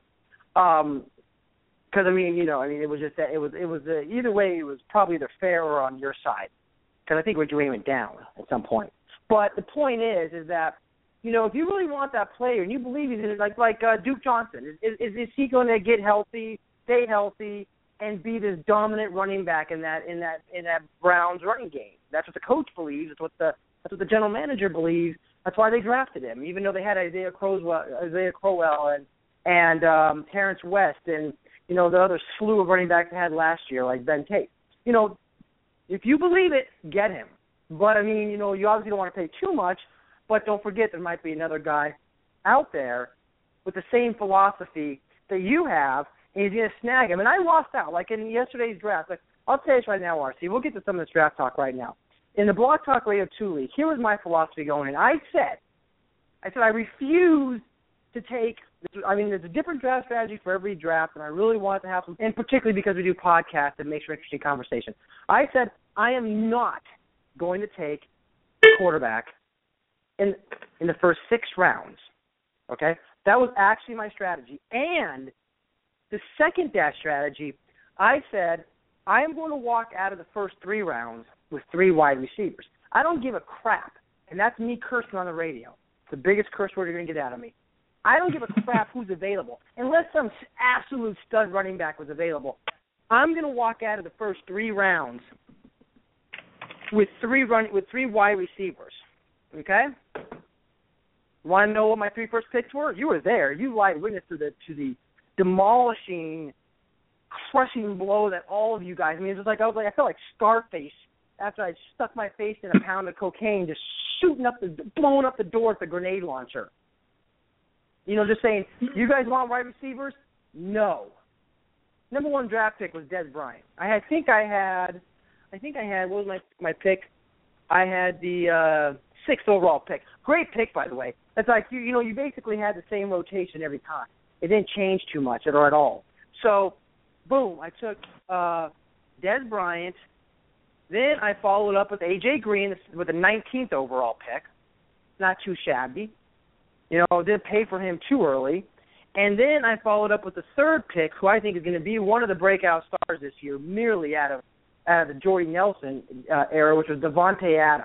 Um, Because I mean, you know, I mean, it was just that it was it was uh, either way, it was probably either fair or on your side, because I think Reggie Wayne went down at some point. But the point is, is that you know, if you really want that player and you believe he's in it, like like uh, Duke Johnson, is, is is he going to get healthy, stay healthy, and be this dominant running back in that in that in that Browns running game? That's what the coach believes. That's what the that's what the general manager believes. That's why they drafted him, even though they had Isaiah Crowell, Isaiah Crowell, and and um, Terrence West, and you know, the other slew of running backs they had last year, like Ben Tate. You know, if you believe it, get him. But, I mean, you know, you obviously don't want to pay too much, but don't forget there might be another guy out there with the same philosophy that you have, and he's going to snag him. And I lost out, like in yesterday's draft. Like, I'll tell you this right now, R C. We'll get to some of this draft talk right now. In the Blog Talk Radio two League, here was my philosophy going in. I said, I said I refuse to take, I mean, there's a different draft strategy for every draft, and I really want to have some, and particularly because we do podcasts, it makes for interesting conversation. I said, I am not going to take a quarterback in in the first six rounds, okay? That was actually my strategy. And the second dash strategy, I said, I am going to walk out of the first three rounds with three wide receivers. I don't give a crap, and that's me cursing on the radio. It's the biggest curse word you're going to get out of me. I don't give a crap who's available. Unless some absolute stud running back was available, I'm going to walk out of the first three rounds with three run with three wide receivers. Okay? Want to know what my three first picks were? You were there. You lied witness to the to the demolishing, crushing blow that all of you guys. I mean, it was like I was like I felt like Scarface after I stuck my face in a pound of cocaine, just shooting up the blowing up the door with the grenade launcher. You know, just saying, you guys want wide receivers? No. Number one draft pick was Dez Bryant. I had, think I had, I think I had, what was my my pick? I had the uh, sixth overall pick. Great pick, by the way. It's like, you you know, you basically had the same rotation every time. It didn't change too much or at all. So, boom, I took uh, Dez Bryant. Then I followed up with A J Green with the nineteenth overall pick. Not too shabby. You know, didn't pay for him too early. And then I followed up with the third pick, who I think is going to be one of the breakout stars this year, merely out of out of the Jordy Nelson uh, era, which was Devontae Adams.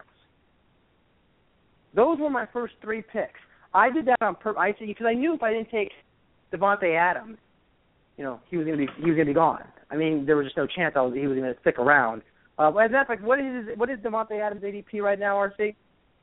Those were my first three picks. I did that on purpose because I knew if I didn't take Devontae Adams, you know, he was going to be he was going to be gone. I mean, there was just no chance I was, he was going to stick around. Uh, as a matter of fact, what is what is Devontae Adams' A D P right now, R C?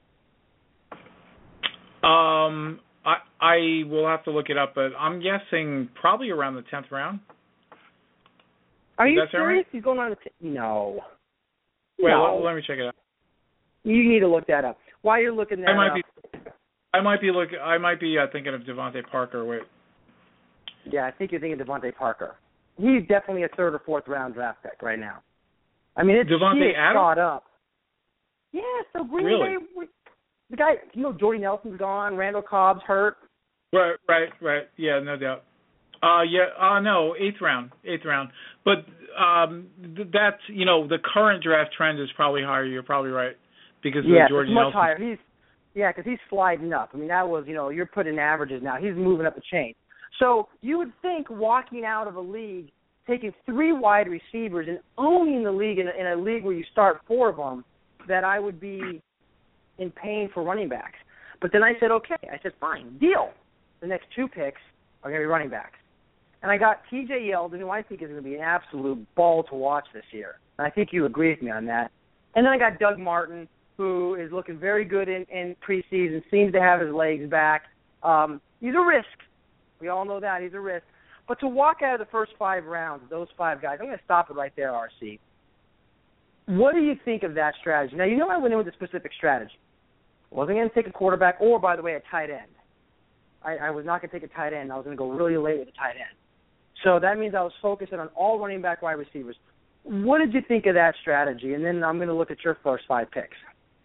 Um, I I will have to look it up, but I'm guessing probably around the tenth round. Are Is you that serious? Right? He's going on the t- no. Wait, no. let, let me check it out. You need to look that up. While you're looking that I might up, be, I might be look, I might be uh, thinking of Devontae Parker. Wait. Yeah, I think you're thinking Devontae Parker. He's definitely a third or fourth round draft pick right now. I mean, it's Devontae Adams caught up. Yeah, so Green really? Bay. The guy, you know, Jordy Nelson's gone. Randall Cobb's hurt. Right, right, right. Yeah, no doubt. Uh, yeah, uh, no, eighth round, eighth round. But um, th- that's, you know, the current draft trend is probably higher. You're probably right because yeah, of Jordy it's much Nelson. higher. He's yeah, because he's sliding up. I mean, that was, you know, you're putting averages now. He's moving up the chain. So you would think walking out of a league, taking three wide receivers and owning the league in a, in a league where you start four of them, that I would be in pain for running backs. But then I said, okay. I said, fine, deal. The next two picks are going to be running backs. And I got T J Yeldon, who I think is going to be an absolute ball to watch this year. And I think you agree with me on that. And then I got Doug Martin, who is looking very good in, in preseason, seems to have his legs back. Um, he's a risk. We all know that. He's a risk. But to walk out of the first five rounds, those five guys, I'm going to stop it right there, R C. What do you think of that strategy? Now, you know I went in with a specific strategy. I wasn't going to take a quarterback or, by the way, a tight end. I, I was not going to take a tight end. I was going to go really late with a tight end. So that means I was focusing on all running back wide receivers. What did you think of that strategy? And then I'm going to look at your first five picks.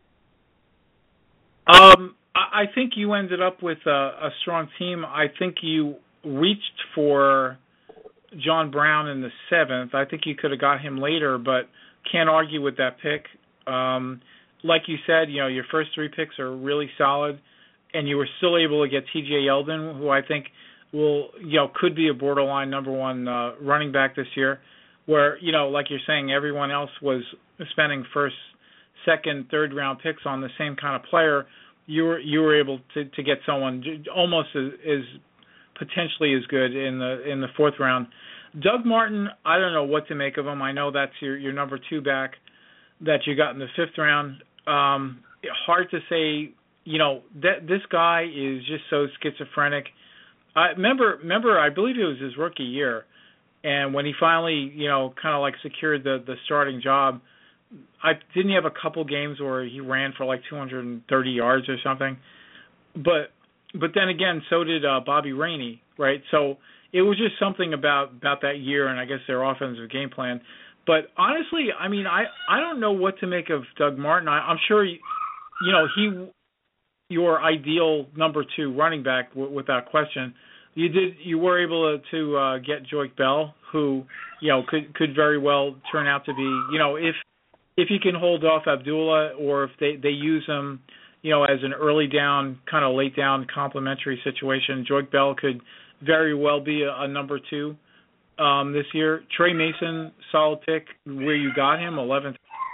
Um, I think you ended up with a, a strong team. I think you reached for John Brown in the seventh. I think you could have got him later, but can't argue with that pick. Um, like you said, you know, your first three picks are really solid, and you were still able to get T J Yeldon, who I think will, you know, could be a borderline number one uh, running back this year, where, you know, like you're saying, everyone else was spending first, second, third round picks on the same kind of player. You were you were able to, to get someone almost as, as potentially as good in the in the fourth round. Doug Martin, I don't know what to make of him. I know that's your, your number two back that you got in the fifth round. Um, hard to say. You know, that this guy is just so schizophrenic. I remember, remember, I believe it was his rookie year, and when he finally, you know, kind of like secured the, the starting job, I didn't he have a couple games where he ran for like two hundred thirty yards or something. But but then again, so did uh, Bobby Rainey, right? So it was just something about, about that year, and I guess their offensive game plan. But honestly, I mean, I, I don't know what to make of Doug Martin. I, I'm sure, you, you know, he your ideal number two running back w- without question. You did you were able to, to uh, get Joique Bell, who, you know, could could very well turn out to be, you know, if if you can hold off Abdullah, or if they, they use him, you know, as an early down, kind of late down complementary situation, Joique Bell could very well be a, a number two um, this year. Trey Mason, solid pick where you got him, eleventh.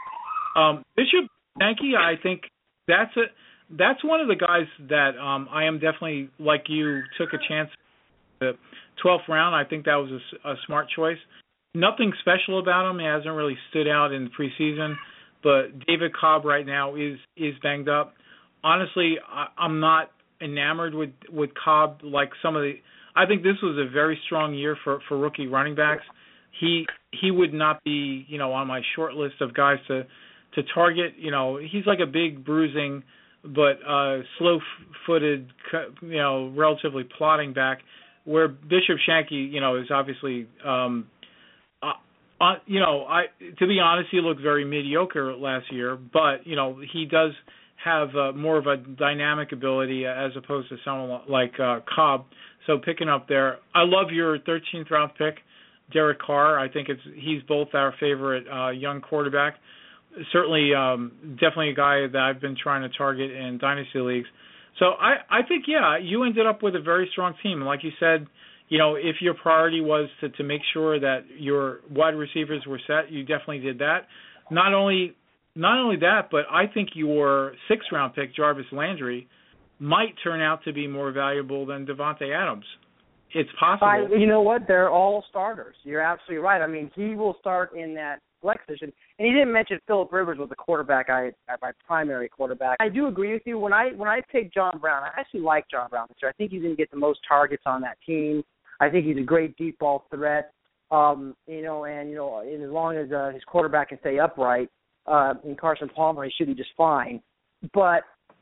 Um, Bishop Sankey, I think that's a that's one of the guys that um, I am definitely, like you, took a chance. The twelfth round, I think that was a, a smart choice. Nothing special about him. He hasn't really stood out in the preseason, but David Cobb right now is is banged up. Honestly, I, I'm not enamored with, with Cobb like some of the – I think this was a very strong year for, for rookie running backs. He he would not be, you know, on my short list of guys to, to target. You know, he's like a big bruising but uh, slow-footed, you know, relatively plodding back, where Bishop Sankey, you know, is obviously um, – Uh, you know, I to be honest, he looked very mediocre last year, but, you know, he does have uh, more of a dynamic ability as opposed to someone like uh, Cobb. So picking up there. I love your thirteenth round pick, Derek Carr. I think it's he's both our favorite uh, young quarterback. Certainly, um, definitely a guy that I've been trying to target in dynasty leagues. So I, I think, yeah, you ended up with a very strong team. Like you said, you know, if your priority was to, to make sure that your wide receivers were set, you definitely did that. Not only not only that, but I think your sixth round pick, Jarvis Landry, might turn out to be more valuable than Devontae Adams. It's possible. I, you know what? They're all starters. You're absolutely right. I mean, he will start in that flex position. And he didn't mention Phillip Rivers was the quarterback, I my primary quarterback. I do agree with you. When I when I picked John Brown, I actually like John Brown this year. I think he's going to get the most targets on that team. I think he's a great deep ball threat, um, you know, and, you know, and as long as uh, his quarterback can stay upright, uh, in Carson Palmer, he should be just fine. But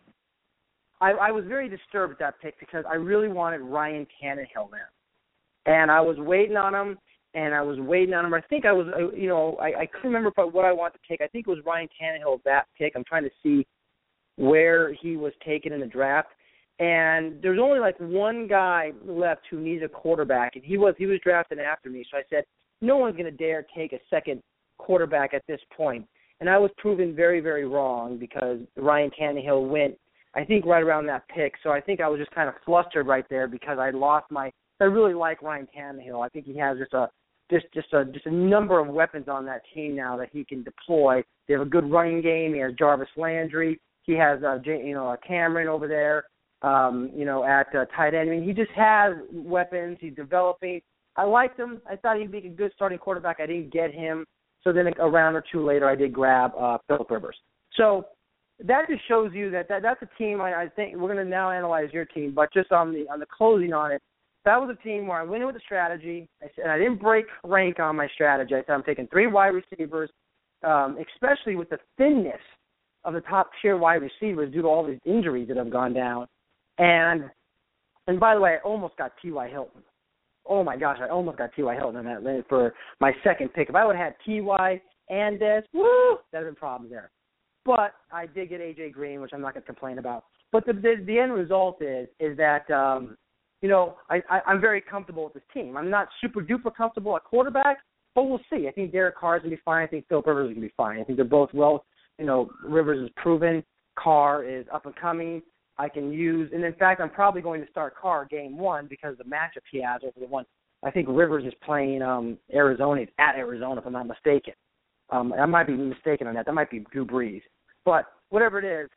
I, I was very disturbed at that pick because I really wanted Ryan Tannehill there. And I was waiting on him, and I was waiting on him. I think I was, you know, I, I couldn't remember what I wanted to take. I think it was Ryan Tannehill, that pick. I'm trying to see where he was taken in the draft. And there's only like one guy left who needs a quarterback, and he was he was drafted after me. So I said, no one's going to dare take a second quarterback at this point. And I was proven very, very wrong because Ryan Tannehill went, I think, right around that pick. So I think I was just kind of flustered right there because I lost my – I really like Ryan Tannehill. I think he has just a just just a just a number of weapons on that team now that he can deploy. They have a good running game. He has Jarvis Landry. He has uh, you know Cameron over there. Um, you know, at uh, tight end. I mean, he just has weapons. He's developing. I liked him. I thought he'd be a good starting quarterback. I didn't get him. So then a round or two later, I did grab uh, Phillip Rivers. So that just shows you that, that that's a team. I, I think we're going to now analyze your team, but just on the on the closing on it, that was a team where I went in with a strategy. I said I didn't break rank on my strategy. I said I'm taking three wide receivers, um, especially with the thinness of the top-tier wide receivers due to all these injuries that have gone down. And and by the way, I almost got T Y. Hilton. Oh, my gosh, I almost got T Y. Hilton on that for my second pick. If I would have had T Y and Des, woo, that would have been problems there. But I did get A J. Green, which I'm not going to complain about. But the, the the end result is is that, um, you know, I, I, I'm very comfortable with this team. I'm not super-duper comfortable at quarterback, but we'll see. I think Derek Carr is going to be fine. I think Philip Rivers is going to be fine. I think they're both well, you know, Rivers is proven. Carr is up and coming. I can use, and in fact, I'm probably going to start Carr game one because of the matchup he has over the one. I think Rivers is playing um, Arizona. It's at Arizona, if I'm not mistaken. Um, I might be mistaken on that. That might be Drew Brees. But whatever it is,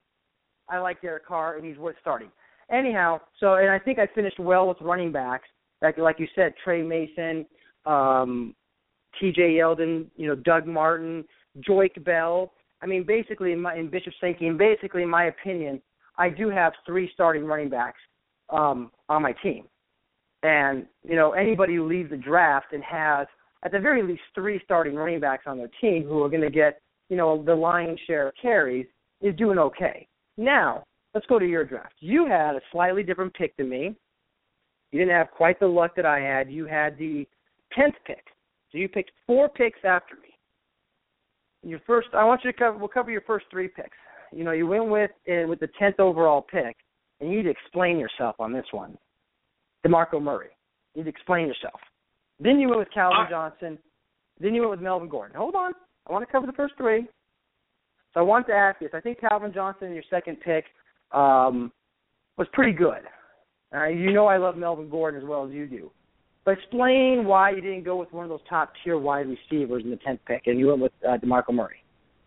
I like Derek Carr, and he's worth starting. Anyhow, so, and I think I finished well with running backs. Like, like you said, Trey Mason, um, T J. Yeldon, you know, Doug Martin, Joique Bell. I mean, basically, in, my, in Bishop Sankey, and basically, in my opinion, I do have three starting running backs um, on my team. And, you know, anybody who leaves the draft and has, at the very least, three starting running backs on their team who are going to get, you know, the lion's share of carries is doing okay. Now, let's go to your draft. You had a slightly different pick than me. You didn't have quite the luck that I had. You had the tenth pick. So you picked four picks after me. Your first, I want you to cover, we'll cover your first three picks. You know, you went with uh, with the tenth overall pick, and you need to explain yourself on this one. DeMarco Murray. You need to explain yourself. Then you went with Calvin uh, Johnson. Then you went with Melvin Gordon. Hold on. I want to cover the first three. So I want to ask you this. I think Calvin Johnson, your second pick, um, was pretty good. Uh, you know I love Melvin Gordon as well as you do. But explain why you didn't go with one of those top-tier wide receivers in the tenth pick, and you went with uh, DeMarco Murray.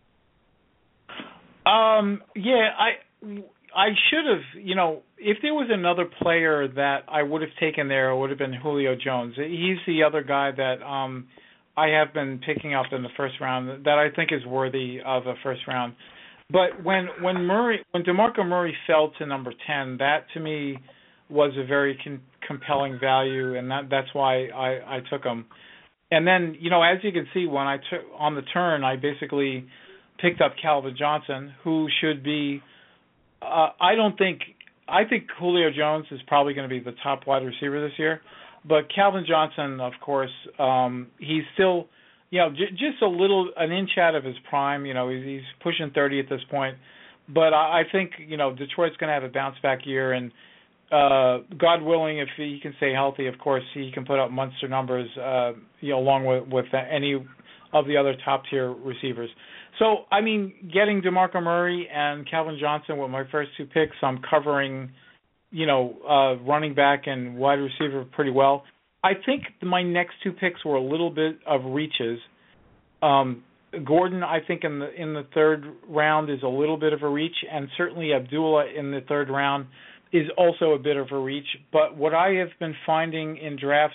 Um, yeah, I I should have, you know, if there was another player that I would have taken there, it would have been Julio Jones. He's the other guy that um, I have been picking up in the first round that I think is worthy of a first round. But when when Murray, when DeMarco Murray fell to number ten, that to me was a very con- compelling value, and that that's why I, I took him. And then, you know, as you can see, when I took on the turn, I basically picked up Calvin Johnson, who should be, uh, I don't think, I think Julio Jones is probably going to be the top wide receiver this year, but Calvin Johnson, of course, um, he's still, you know, j- just a little, an inch out of his prime, you know, he's, he's pushing thirty at this point, but I, I think, you know, Detroit's going to have a bounce back year, and uh, God willing, if he can stay healthy, of course, he can put up monster numbers, uh, you know, along with, with any of the other top tier receivers. So, I mean, getting DeMarco Murray and Calvin Johnson with my first two picks, I'm covering, you know, uh, running back and wide receiver pretty well. I think my next two picks were a little bit of reaches. Um, Gordon, I think in the in the third round is a little bit of a reach, and certainly Abdullah in the third round is also a bit of a reach. But what I have been finding in drafts,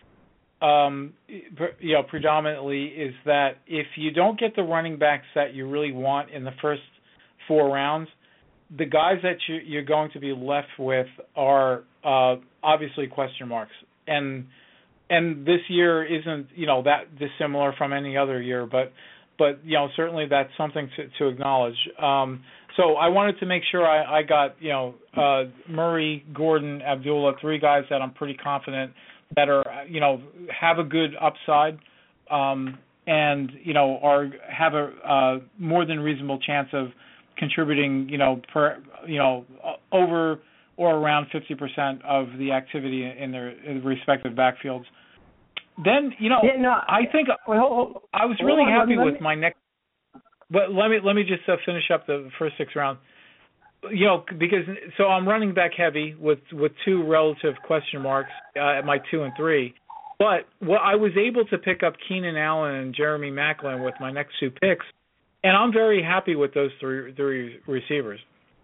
Um, you know, predominantly is that if you don't get the running backs that you really want in the first four rounds, the guys that you, you're going to be left with are uh, obviously question marks. And and this year isn't, you know, that dissimilar from any other year, but but you know, certainly that's something to, to acknowledge. Um, so I wanted to make sure I, I got, you know, uh, Murray, Gordon, Abdullah, three guys that I'm pretty confident that are, you know, have a good upside, um, and, you know, are have a uh, more than reasonable chance of contributing, you know, per, you know, over or around fifty percent of the activity in their in respective backfields. Then, you know, yeah, no, I think wait, hold, hold, I was hold really on, happy me, with my next. But let me let me just uh, finish up the first six rounds. You know, because so I'm running back heavy with, with two relative question marks uh, at my two and three. But what I was able to pick up Keenan Allen and Jeremy Maclin with my next two picks, and I'm very happy with those three, three receivers.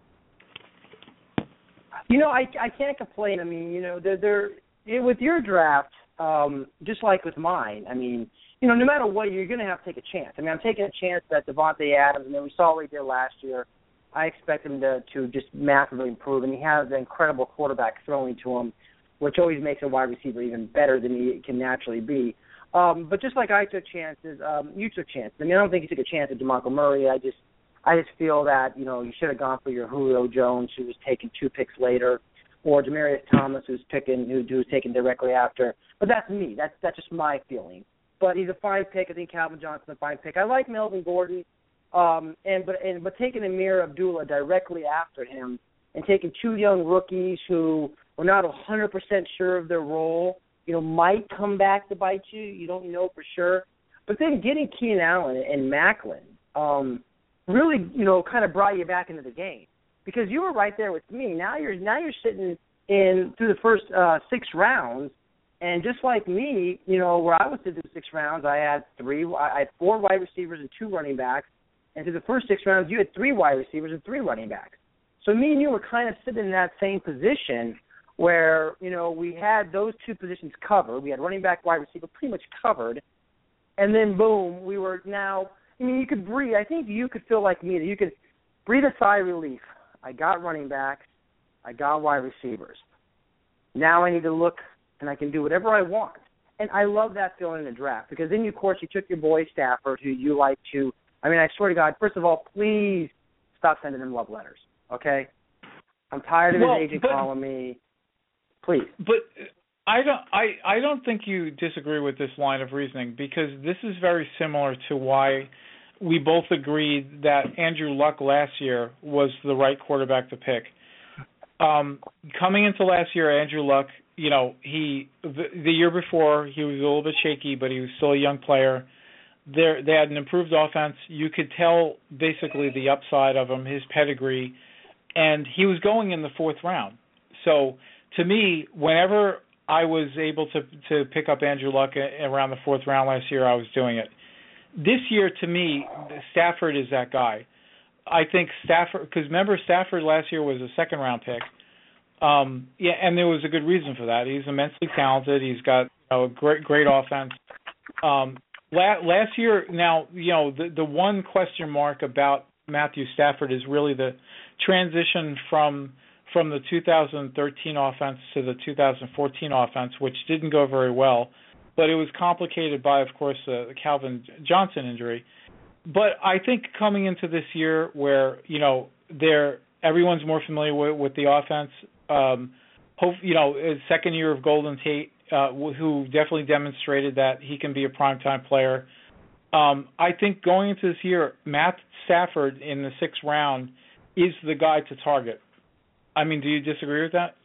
You know, I I can't complain. I mean, you know, they're, they're with your draft, um, just like with mine. I mean, you know, no matter what, you're going to have to take a chance. I mean, I'm taking a chance that Devontae Adams, and then we saw what he did last year. I expect him to, to just massively improve, and he has an incredible quarterback throwing to him. which always makes a wide receiver even better than he can naturally be. Um, but just like I took chances, um, you took chances. I mean, I don't think you took a chance at DeMarco Murray. I just, I just feel that you know you should have gone for your Julio Jones, who was taken two picks later, or Demaryius Thomas, who's picking, who, who's taken directly after. But that's me. That's that's just my feeling. But he's a fine pick. I think Calvin Johnson's a fine pick. I like Melvin Gordon, um, and but and but taking Amir Abdullah directly after him, and taking two young rookies who were not one hundred percent sure of their role, you know, might come back to bite you. You don't know for sure. But then getting Keenan Allen and Macklin um, really, you know, kind of brought you back into the game because you were right there with me. Now you're now you're sitting in through the first uh, six rounds. And just like me, you know, where I was through the six rounds, I had three, I had four wide receivers and two running backs. And through the first six rounds, you had three wide receivers and three running backs. So me and you were kind of sitting in that same position where, you know, we had those two positions covered. We had running back, wide receiver pretty much covered. And then, boom, we were now, I mean, you could breathe. I think you could feel like me, that you could breathe a sigh of relief. I got running backs. I got wide receivers. Now I need to look and I can do whatever I want. And I love that feeling in the draft because then, you, of course, you took your boy Stafford, who you like to, I mean, I swear to God, first of all, please stop sending him love letters, okay? I'm tired of well, his agent but, calling me. Please. But I don't, I, I don't think you disagree with this line of reasoning because this is very similar to why we both agreed that Andrew Luck last year was the right quarterback to pick. Um, coming into last year, Andrew Luck, you know, he the, the year before he was a little bit shaky, but he was still a young player. There, they had an improved offense. You could tell basically the upside of him, his pedigree, and he was going in the fourth round. So to me, whenever I was able to to pick up Andrew Luck around the fourth round last year, I was doing it. This year, to me, Stafford is that guy. I think Stafford, because remember Stafford last year was a second round pick. Um, yeah, and there was a good reason for that. He's immensely talented. He's got, you know, a great, great offense. Um, la- last year, now, you know, the the one question mark about Matthew Stafford is really the transition from from the two thousand thirteen offense to the two thousand fourteen offense, which didn't go very well, but it was complicated by, of course, uh, the Calvin Johnson injury. But I think coming into this year, where you know, they're everyone's more familiar with, with the offense. Um, hope you know, second year of Golden Tate, uh, who definitely demonstrated that he can be a primetime player. Um, I think going into this year, Matt Stafford in the sixth round is the guy to target. I mean, do you disagree with that?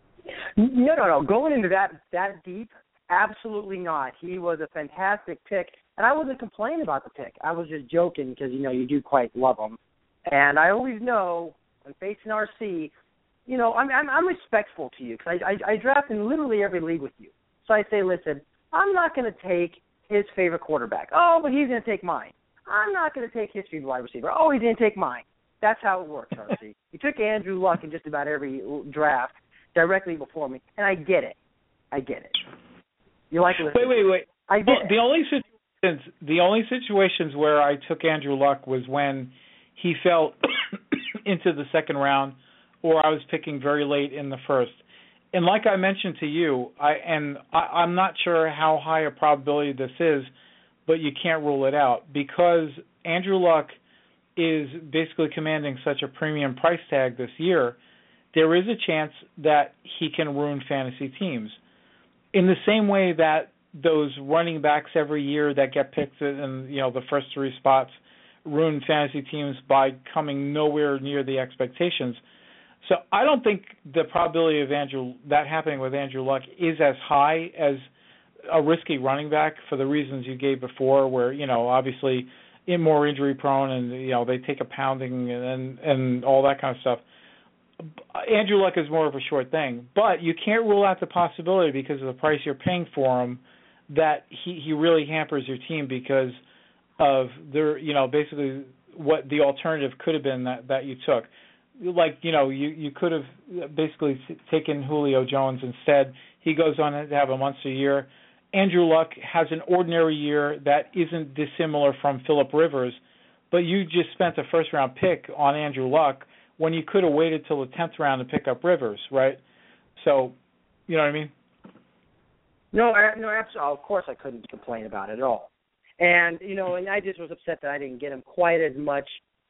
No, no, no. Going into that that deep, absolutely not. He was a fantastic pick, and I wasn't complaining about the pick. I was just joking because, you know, you do quite love him. And I always know when facing R C, you know, I'm I'm, I'm respectful to you because I, I, I draft in literally every league with you. So I say, listen, I'm not going to take his favorite quarterback. Oh, but he's going to take mine. I'm not going to take his favorite wide receiver. Oh, he's going to take mine. That's how it works, R C. You took Andrew Luck in just about every draft directly before me, and I get it. I get it. You like it? Wait, wait, wait. I get well, it. The only situations, the only situations where I took Andrew Luck was when he fell into the second round, or I was picking very late in the first. And like I mentioned to you, I and I, I'm not sure how high a probability this is, but you can't rule it out because Andrew Luck is basically commanding such a premium price tag this year. There is a chance that he can ruin fantasy teams. In the same way that those running backs every year that get picked in, you know, the first three spots ruin fantasy teams by coming nowhere near the expectations. So I don't think the probability of Andrew that happening with Andrew Luck is as high as a risky running back for the reasons you gave before, where, you know, obviously in more injury prone and, you know, they take a pounding and and all that kind of stuff. Andrew Luck is more of a short thing, but you can't rule out the possibility because of the price you're paying for him that he, he really hampers your team because of their, you know, basically what the alternative could have been that, that you took. Like, you know, you, you could have basically taken Julio Jones instead. He goes on to have a monster year. Andrew Luck has an ordinary year that isn't dissimilar from Phillip Rivers, but you just spent a first-round pick on Andrew Luck when you could have waited till the tenth round to pick up Rivers, right? So You know what I mean? No, I, no, absolutely. Of course, I couldn't complain about it at all. And you know, and I just was upset that I didn't get him quite as much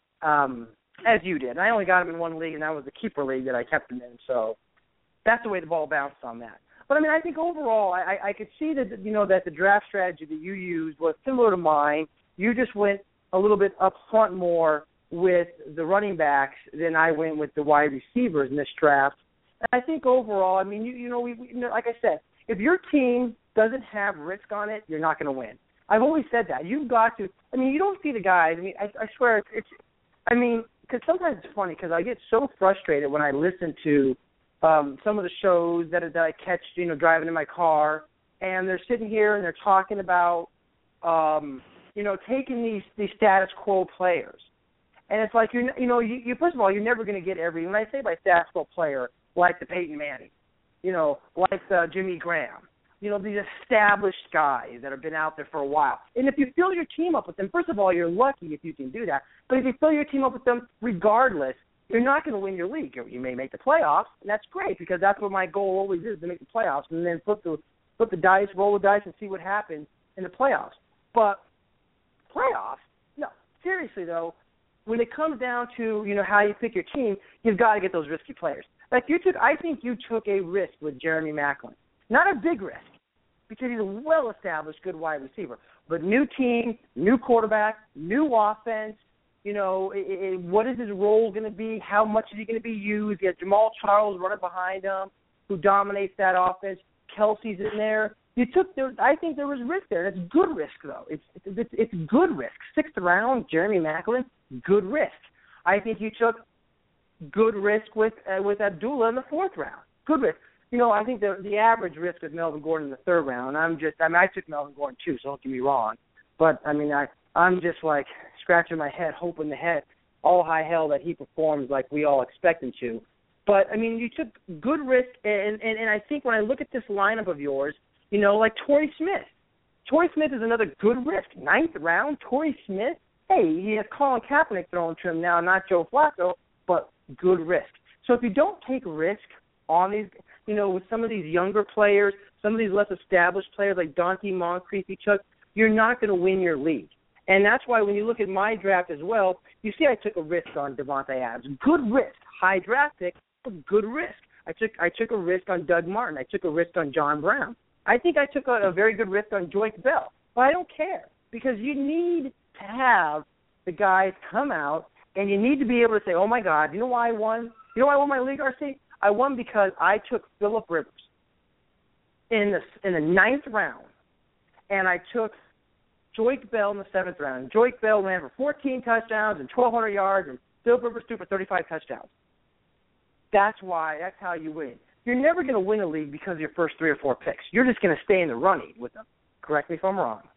um, as you did. And I only got him in one league, and that was the keeper league that I kept him in. So that's the way the ball bounced on that. But I mean, I think overall, I, I could see that you know that the draft strategy that you used was similar to mine. You just went a little bit up front more with the running backs than I went with the wide receivers in this draft. And I think overall, I mean, you, you know, we, we you know, like I said, if your team doesn't have risk on it, you're not going to win. I've always said that. You've got to. I mean, you don't see the guys. I mean, I, I swear, it's. it's I mean, because sometimes it's funny because I get so frustrated when I listen to um, some of the shows that that I catch, you know, driving in my car, and they're sitting here and they're talking about, um, you know, taking these these status quo players, and it's like you you know you, you first of all you're never going to get every. When I say by status quo player, like the Peyton Manning, you know, like the Jimmy Graham. You know, these established guys that have been out there for a while. And if you fill your team up with them, first of all, you're lucky if you can do that. But if you fill your team up with them regardless, you're not going to win your league. You may make the playoffs, and that's great because that's what my goal always is, to make the playoffs and then flip the, flip the dice, roll the dice, and see what happens in the playoffs. But playoffs, no, seriously, though, when it comes down to, you know, how you pick your team, you've got to get those risky players. Like you took, I think you took a risk with Jeremy Maclin. Not a big risk, because he's a well-established, good wide receiver. But new team, new quarterback, new offense, you know, it, it, what is his role going to be? How much is he going to be used? You got Jamal Charles running behind him, who dominates that offense. Kelsey's in there. You took there. I think there was risk there. It's good risk, though. It's it's, it's good risk. Sixth round, Jeremy Maclin, good risk. I think you took good risk with uh, with Abdullah in the fourth round. Good risk. You know, I think the the average risk is Melvin Gordon in the third round. I'm just, I mean, I took Melvin Gordon too, so don't get me wrong. But I mean, I I'm just like scratching my head, hoping the head, all high hell that he performs like we all expect him to. But I mean, you took good risk, and and, and I think when I look at this lineup of yours, you know, like Torrey Smith. Torrey Smith is another good risk. Ninth round, Torrey Smith. Hey, he has Colin Kaepernick thrown to him now, not Joe Flacco, but good risk. So if you don't take risk on these, you know, with some of these younger players, some of these less established players like Dante Moncrief, Chuck, you're not going to win your league. And that's why when you look at my draft as well, you see I took a risk on Devontae Adams. Good risk. High draft pick, but good risk. I took I took a risk on Doug Martin. I took a risk on John Brown. I think I took a, a very good risk on Joyce Bell. But I don't care because you need to have the guys come out and you need to be able to say, oh, my God, you know why I won? You know why I won my league, R C? I won because I took Phillip Rivers in the in the ninth round, and I took Joyce Bell in the seventh round. Joyce Bell ran for fourteen touchdowns and twelve hundred yards, and Phillip Rivers threw for thirty-five touchdowns. That's why. That's how you win. You're never going to win a league because of your first three or four picks. You're just going to stay in the running with them. Correct me if I'm wrong.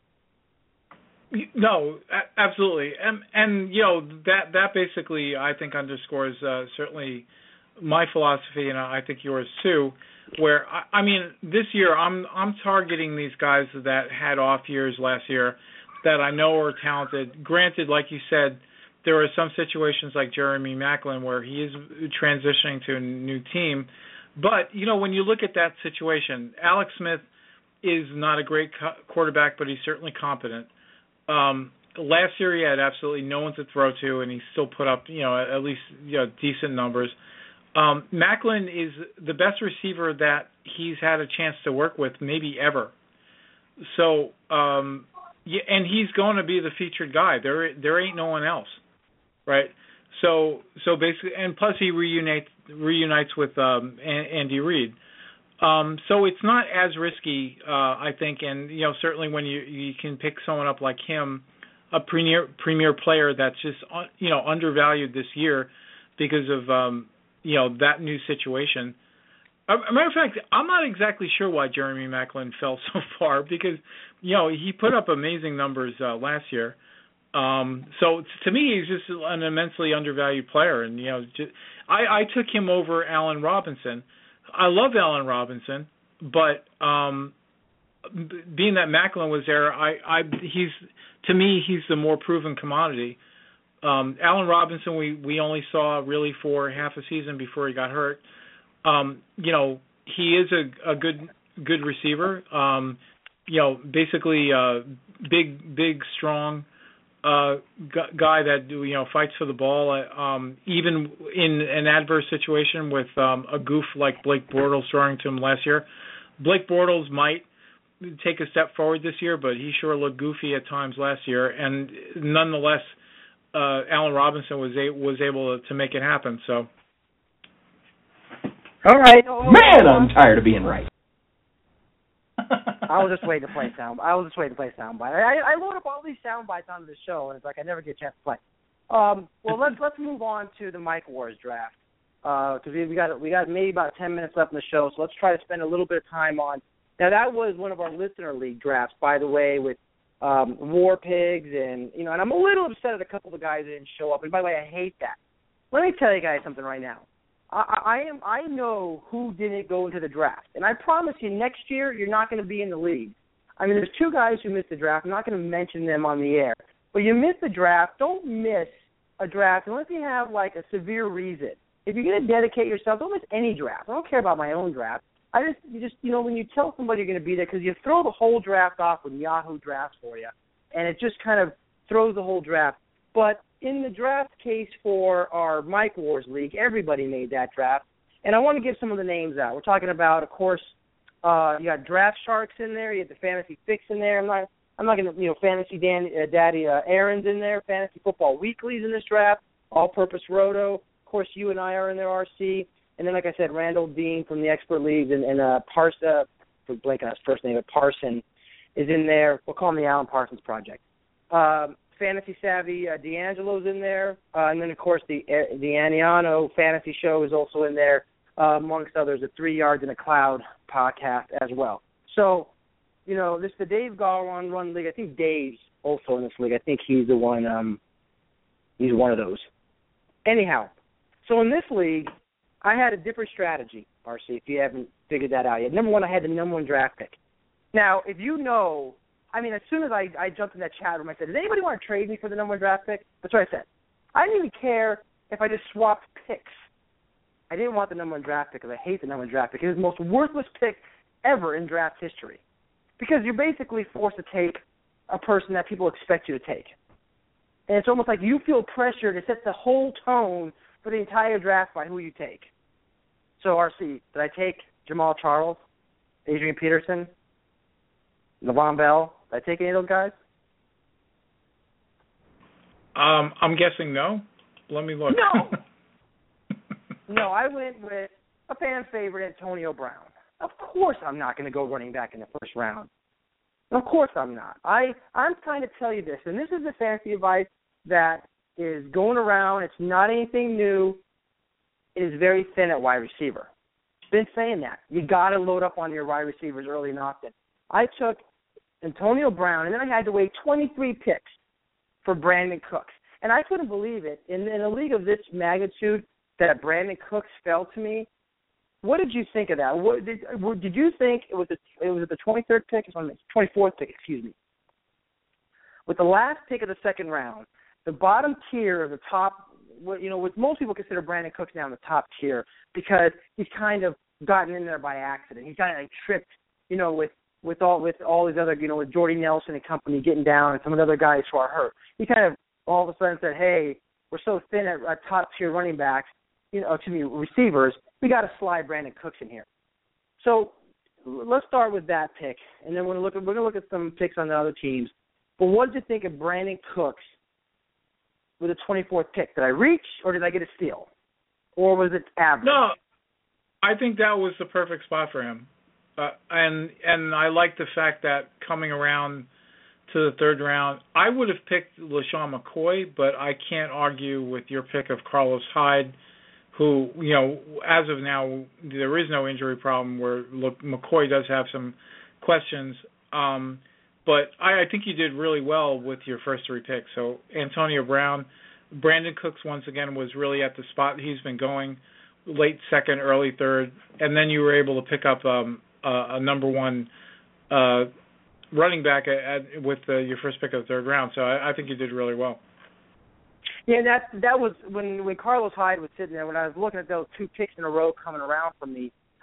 No, absolutely, and and you know that that basically I think underscores uh, certainly my philosophy, and I think yours too, where I, I mean this year I'm I'm targeting these guys that had off years last year that I know are talented. Granted, like you said, there are some situations like Jeremy Maclin where he is transitioning to a new team, but you know when you look at that situation, Alex Smith is not a great co- quarterback, but he's certainly competent. Um, last year he had absolutely no one to throw to, and he still put up you know at least you know decent numbers. Um, Maclin is the best receiver that he's had a chance to work with, maybe ever. So, um, yeah, and he's going to be the featured guy. There, there ain't no one else, right? So, so basically, and plus he reunites reunites with um, Andy Reid. Um, so it's not as risky, uh, I think, and you know certainly when you you can pick someone up like him, a premier premier player that's just uh, you know undervalued this year because of um, you know, that new situation. As a matter of fact, I'm not exactly sure why Jeremy Maclin fell so far because, you know, he put up amazing numbers uh, last year. Um, so to me, he's just an immensely undervalued player. And, you know, just, I, I took him over Allen Robinson. I love Allen Robinson, but um, being that Maclin was there, I, I he's to me, he's the more proven commodity. Um, Allen Robinson, we, we only saw really for half a season before he got hurt. Um, you know, he is a, a good good receiver. Um, you know, basically uh, big, big, strong uh, gu- guy that you know fights for the ball. Um, even in an adverse situation with um, a goof like Blake Bortles throwing to him last year, Blake Bortles might take a step forward this year, but he sure looked goofy at times last year. And nonetheless, uh, Allen Robinson was a- was able to make it happen. So. All right. Man, I'm tired of being right. I was just waiting to play sound. I was just waiting to play soundbite. I, I load up all these sound bites onto the show, and it's like I never get a chance to play. Um, well, let's let's move on to the Mike Wars draft because uh, we, we got we got maybe about ten minutes left in the show, so let's try to spend a little bit of time on. Now that was one of our listener league drafts, by the way, with um, War Pigs, and you know, and I'm a little upset at a couple of the guys that didn't show up. And by the way, I hate that. Let me tell you guys something right now. I, I am. I know who didn't go into the draft, and I promise you, next year you're not going to be in the league. I mean, there's two guys who missed the draft. I'm not going to mention them on the air, but you missed the draft. Don't miss a draft unless you have like a severe reason. If you're going to dedicate yourself, don't miss any draft. I don't care about my own draft. I just, you just, you know, when you tell somebody you're going to be there, because you throw the whole draft off when Yahoo drafts for you, and it just kind of throws the whole draft. But in the draft case for our Mike Wars League, everybody made that draft. And I want to give some of the names out. We're talking about, of course, uh, you got Draft Sharks in there. You have the Fantasy Fix in there. I'm not I'm not going to, you know, Fantasy Dan, uh, Daddy uh, Aaron's in there. Fantasy Football Weekly's in this draft. All-Purpose Roto. Of course, you and I are in there, R C. And then, like I said, Randall Dean from the Expert Leagues and, and uh, Parson, uh, for blanking on his first name, but Parson is in there. We'll call him the Alan Parsons Project. Um, Fantasy Savvy, uh, D'Angelo's in there, uh, and then of course the uh, the Aniano Fantasy Show is also in there, uh, amongst others. The Three Yards in a Cloud podcast as well. So, you know, this is the Dave Gallon Run League. I think Dave's also in this league. I think he's the one. Um, he's one of those. Anyhow, so in this league, I had a different strategy, R C. If you haven't figured that out yet, number one, I had the number one draft pick. Now, if you know. I mean, as soon as I, I jumped in that chat room, I said, does anybody want to trade me for the number one draft pick? That's what I said. I didn't even care if I just swapped picks. I didn't want the number one draft pick because I hate the number one draft pick. It was the most worthless pick ever in draft history because you're basically forced to take a person that people expect you to take. And it's almost like you feel pressure to set the whole tone for the entire draft by who you take. So, R C, did I take Jamal Charles, Adrian Peterson, Le'Veon Bell? Did I take any of those guys? Um, I'm guessing no. Let me look. No. No, I went with a fan favorite, Antonio Brown. Of course I'm not going to go running back in the first round. Of course I'm not. I, I'm trying to tell you this, and this is the fantasy advice that is going around. It's not anything new. It is very thin at wide receiver. Been saying that. You got to load up on your wide receivers early and often. I took Antonio Brown, and then I had to wait twenty-three picks for Brandon Cooks. And I couldn't believe it. In, in a league of this magnitude that Brandon Cooks fell to me, what did you think of that? What, did, did you think it was the, it was the twenty-third pick? It's on the twenty-fourth pick, excuse me. With the last pick of the second round, the bottom tier of the top, you know, what most people consider Brandon Cooks now in the top tier because he's kind of gotten in there by accident. He's kind of like tripped, you know, with with all with all these other, you know, with Jordy Nelson and company getting down and some of the other guys who are hurt. He kind of all of a sudden said, hey, we're so thin at, at top-tier running backs, you know, excuse me, receivers, we got to slide Brandon Cooks in here. So let's start with that pick, and then we're going to look at, we're going to look at some picks on the other teams. But what did you think of Brandon Cooks with the twenty-fourth pick? Did I reach, or did I get a steal? Or was it average? No, I think that was the perfect spot for him. Uh, and and I like the fact that coming around to the third round, I would have picked LaShawn McCoy, but I can't argue with your pick of Carlos Hyde, who, you know, as of now, there is no injury problem where look, McCoy does have some questions. Um, but I, I think you did really well with your first three picks. So Antonio Brown, Brandon Cooks, once again, was really at the spot he's been going, late second, early third, and then you were able to pick up um, Uh, a number one uh, running back at, at, with uh, your first pick of the third round. So I, I think you did really well. Yeah, that that was when when Carlos Hyde was sitting there. When I was looking at those two picks in a row coming around for me,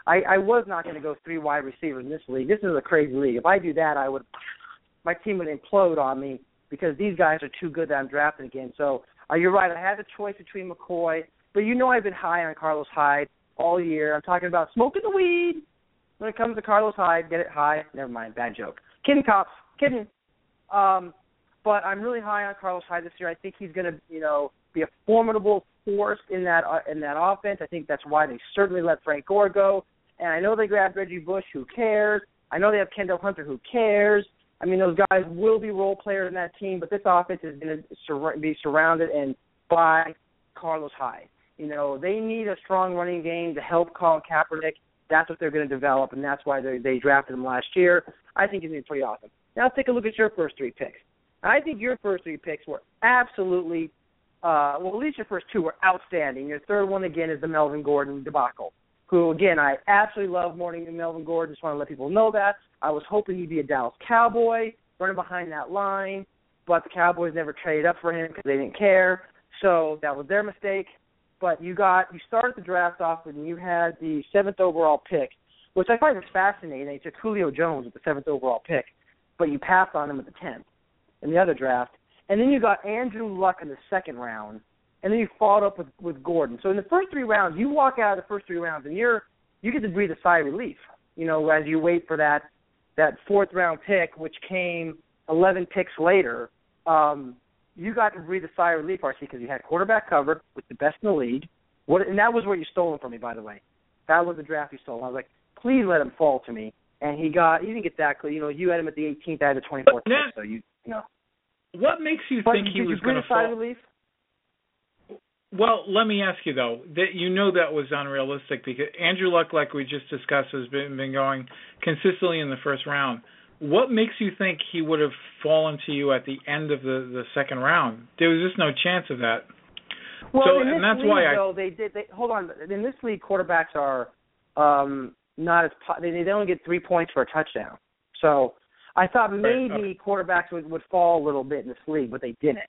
I, I was not going to go three wide receivers in this league. This is a crazy league. If I do that, I would my team would implode on me because these guys are too good that I'm drafting again. So uh, you're right. I had a choice between McCoy, but you know I've been high on Carlos Hyde all year. I'm talking about smoking the weed. When it comes to Carlos Hyde, get it high. Never mind, bad joke. Kidding, cops. Kidding. Um, but I'm really high on Carlos Hyde this year. I think he's going to, you know, be a formidable force in that uh, in that offense. I think that's why they certainly let Frank Gore go. And I know they grabbed Reggie Bush. Who cares? I know they have Kendall Hunter. Who cares? I mean, those guys will be role players in that team, but this offense is going to sur- be surrounded and by Carlos Hyde. You know, they need a strong running game to help Colin Kaepernick. That's what they're going to develop, and that's why they, they drafted him last year. I think he's going to be pretty awesome. Now let's take a look at your first three picks. I think your first three picks were absolutely, uh, well, at least your first two were outstanding. Your third one, again, is the Melvin Gordon debacle, who, again, I absolutely love morning Melvin Gordon. Just want to let people know that. I was hoping he'd be a Dallas Cowboy, running behind that line, but the Cowboys never traded up for him because they didn't care. So that was their mistake. But you got you started the draft off and you had the seventh overall pick, which I find is fascinating. They took Julio Jones with the seventh overall pick, but you passed on him at the tenth in the other draft. And then you got Andrew Luck in the second round, and then you followed up with, with Gordon. So in the first three rounds, you walk out of the first three rounds, and you're you get to breathe a sigh of relief, you know, as you wait for that that fourth round pick, which came eleven picks later. Um, you got to breathe a sigh of relief, R C, because you had quarterback covered with the best in the league. What, and that was what you stole him from me, by the way. That was the draft you stole. I was like, please let him fall to me. And he got, he didn't get that clear. You know, you had him at the eighteenth, I had the twenty-fourth pick, so you, you know. What makes you but think he was going to fall? Did you breathe a sigh of relief? Well, let me ask you, though, that you know that was unrealistic because Andrew Luck, like we just discussed, has been, been going consistently in the first round. What makes you think he would have fallen to you at the end of the, the second round? There was just no chance of that. Well, so, in this and that's league, why I, though, they did. They, hold on. In this league, quarterbacks are um, not as they, they only get three points for a touchdown. So I thought maybe right, okay. quarterbacks would, would fall a little bit in this league, but they didn't.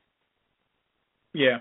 Yeah.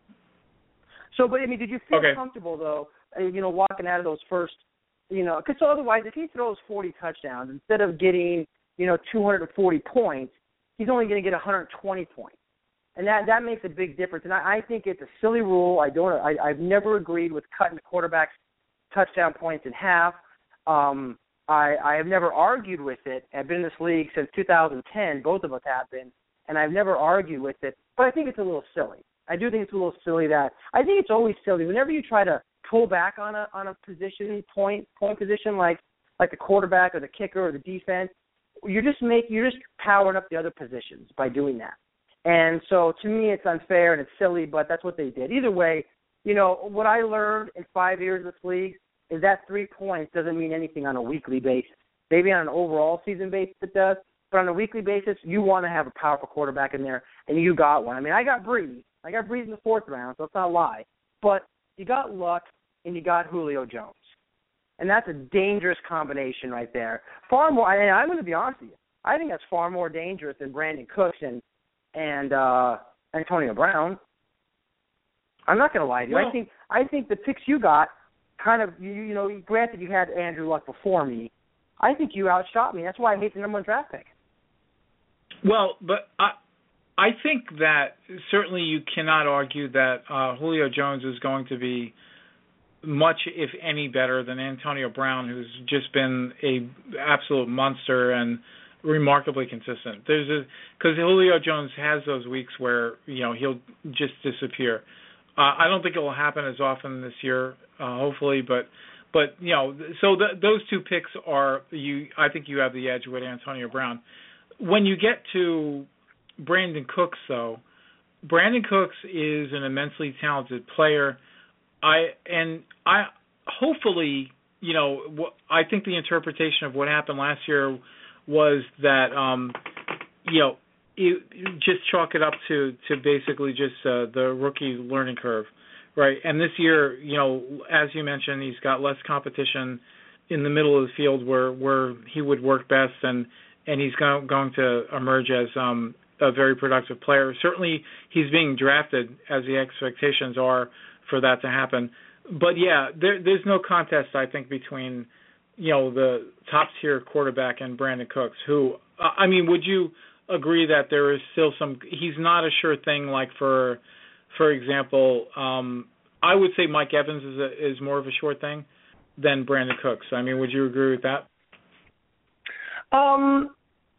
So, but I mean, did you feel okay. comfortable though? You know, walking out of those first, you know, because so otherwise, if he throws forty touchdowns instead of getting, you know, two hundred forty points, he's only going to get one hundred twenty points. And that, that makes a big difference. And I, I think it's a silly rule. I don't. I, I've never agreed with cutting the quarterback's touchdown points in half. Um, I, I have never argued with it. I've been in this league since two thousand ten. Both of us have been, and I've never argued with it. But I think it's a little silly. I do think it's a little silly that I think it's always silly whenever you try to pull back on a on a position point point position like like the quarterback or the kicker or the defense. You're just make you're just powering up the other positions by doing that. And so to me, it's unfair and it's silly, but that's what they did. Either way, you know, what I learned in five years of this league is that three points doesn't mean anything on a weekly basis. Maybe on an overall season basis it does, but on a weekly basis, you want to have a powerful quarterback in there, and you got one. I mean, I got Breeze. I got Breeze in the fourth round, so it's not a lie. But you got Luck, and you got Julio Jones. And that's a dangerous combination right there. Far more, and I'm going to be honest with you, I think that's far more dangerous than Brandon Cooks and and uh, Antonio Brown. I'm not going to lie to you. Well, I think I think the picks you got kind of, you, you know, granted you had Andrew Luck before me. I think you outshot me. That's why I hate the number one draft pick. Well, but I I think that certainly you cannot argue that uh, Julio Jones is going to be much, if any, better than Antonio Brown, who's just been a absolute monster and remarkably consistent. There's a because Julio Jones has those weeks where you know he'll just disappear. Uh, I don't think it will happen as often this year, uh, hopefully, but but you know so the, those two picks are you. I think you have the edge with Antonio Brown. When you get to Brandon Cooks, though, Brandon Cooks is an immensely talented player. I and I hopefully you know I think the interpretation of what happened last year was that, um, you know, you, you just chalk it up to, to basically just uh, the rookie learning curve, right? And this year, you know, as you mentioned, he's got less competition in the middle of the field where, where he would work best, and, and he's go, going to emerge as um, a very productive player. Certainly he's being drafted as the expectations are for that to happen. but yeah, there, there's no contest, I think, between, you know, the top tier quarterback and Brandin Cooks, who, I mean, would you agree that there is still some, he's not a sure thing, like for, for example, um, I would say Mike Evans is a, is more of a sure thing than Brandin Cooks. I mean, would you agree with that? Um,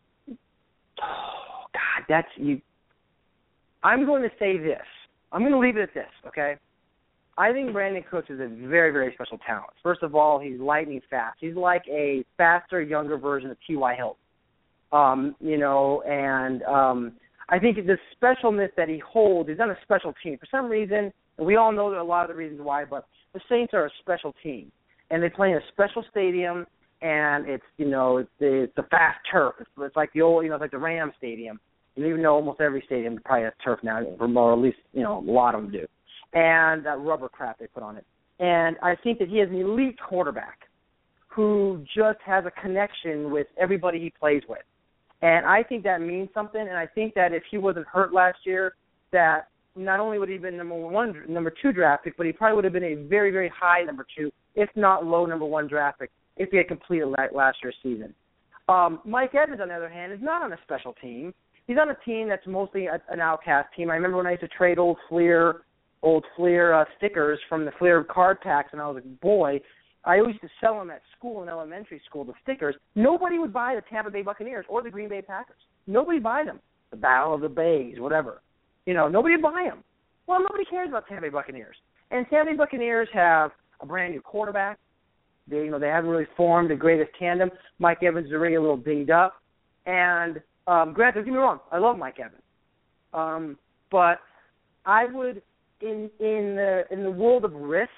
oh, God, that's, you, I'm going to say this. I'm going to leave it at this, okay? I think Brandin Cooks is a very, very special talent. First of all, he's lightning fast. He's like a faster, younger version of T Y. Hilton. Um, you know, and um, I think the specialness that he holds, he's on a special team. For some reason, and we all know that a lot of the reasons why, but the Saints are a special team. And they play in a special stadium, and it's, you know, it's the, it's the fast turf. It's, it's like the old, you know, it's like the Ram Stadium. And even though almost every stadium probably has turf now, or at least, you know, a lot of them do. And that rubber crap they put on it. And I think that he has an elite quarterback who just has a connection with everybody he plays with. And I think that means something, and I think that if he wasn't hurt last year, that not only would he have been number one, number two draft pick, but he probably would have been a very, very high number two, if not low number one draft pick, if he had completed last year's season. Um, Mike Evans, on the other hand, is not on a special team. He's on a team that's mostly a, an outcast team. I remember when I used to trade old Fleer old Fleer uh, stickers from the Fleer card packs when I was a boy. I always used to sell them at school, in elementary school, the stickers. Nobody would buy the Tampa Bay Buccaneers or the Green Bay Packers. Nobody would buy them. The Battle of the Bays, whatever. You know, nobody would buy them. Well, nobody cares about Tampa Bay Buccaneers. And Tampa Bay Buccaneers have a brand new quarterback. They, you know, they haven't really formed the greatest tandem. Mike Evans is already a little dinged up. And um, granted, don't get me wrong, I love Mike Evans. Um, but I would, in in the in the world of risk,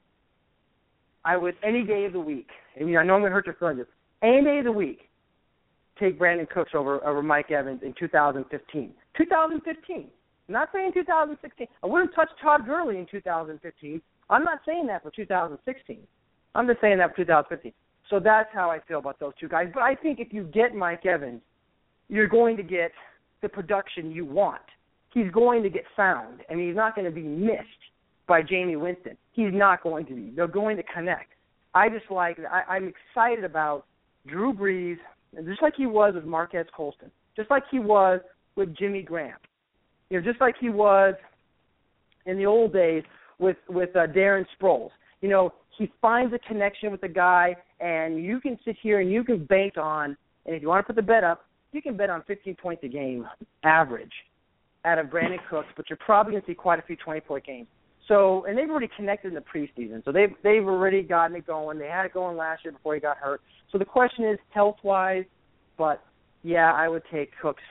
I would any day of the week. I mean, I know I'm going to hurt your feelings. Any day of the week, take Brandin Cooks over over Mike Evans in two thousand fifteen. two thousand fifteen. I'm not saying two thousand sixteen. I wouldn't touch Todd Gurley in two thousand fifteen. I'm not saying that for two thousand sixteen. I'm just saying that for two thousand fifteen. So that's how I feel about those two guys. But I think if you get Mike Evans, you're going to get the production you want. He's going to get found, and he's not going to be missed by Jameis Winston. He's not going to be. They're going to connect. I just like, I, I'm excited about Drew Brees, just like he was with Marquez Colston, just like he was with Jimmy Graham, you know, just like he was in the old days with, with uh, Darren Sproles. You know, he finds a connection with the guy, and you can sit here and you can bank on, and if you want to put the bet up, you can bet on fifteen points a game average out of Brandin Cooks, but you're probably going to see quite a few twenty-point games. So, and they've already connected in the preseason. So they've, they've already gotten it going. They had it going last year before he got hurt. So the question is health-wise, but, yeah, I would take Cooks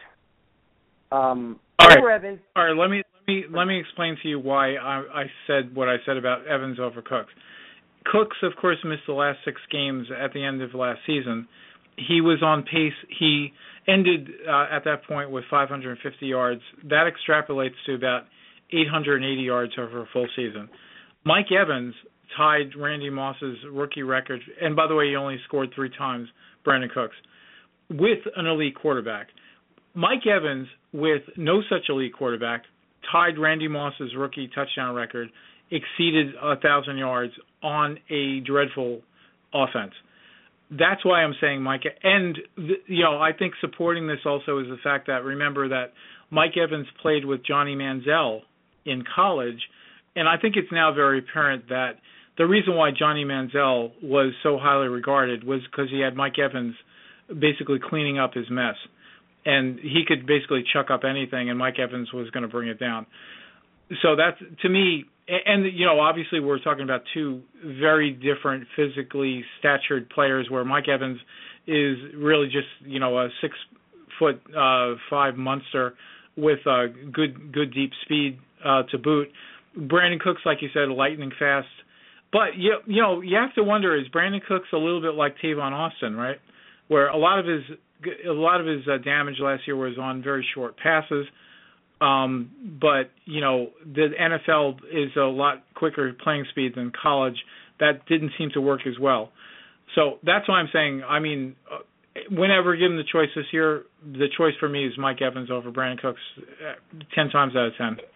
um, All over right. Evans. All right, let me, let me, let me explain to you why I, I said what I said about Evans over Cooks. Cooks, of course, missed the last six games at the end of last season. He was on pace. He ended uh, at that point with five hundred fifty yards. That extrapolates to about eight hundred eighty yards over a full season. Mike Evans tied Randy Moss's rookie record, and by the way, he only scored three times, Brandin Cooks, with an elite quarterback. Mike Evans, with no such elite quarterback, tied Randy Moss's rookie touchdown record, exceeded one thousand yards on a dreadful offense. That's why I'm saying Mike. And, you know, I think supporting this also is the fact that, remember that Mike Evans played with Johnny Manziel in college, and I think it's now very apparent that the reason why Johnny Manziel was so highly regarded was because he had Mike Evans basically cleaning up his mess. And he could basically chuck up anything, and Mike Evans was going to bring it down. So that's, to me, and, you know, obviously we're talking about two very different physically statured players where Mike Evans is really just, you know, a six-foot uh, five monster with uh, good good deep speed uh, to boot. Brandin Cooks, like you said, lightning fast. But, you, you know, you have to wonder, is Brandin Cooks a little bit like Tavon Austin, right, where a lot of his a lot of his uh, damage last year was on very short passes. Um, but, you know, the N F L is a lot quicker playing speed than college. That didn't seem to work as well. So that's why I'm saying, I mean, uh, whenever given the choice this year, the choice for me is Mike Evans over Brandin Cooks uh, ten times out of ten.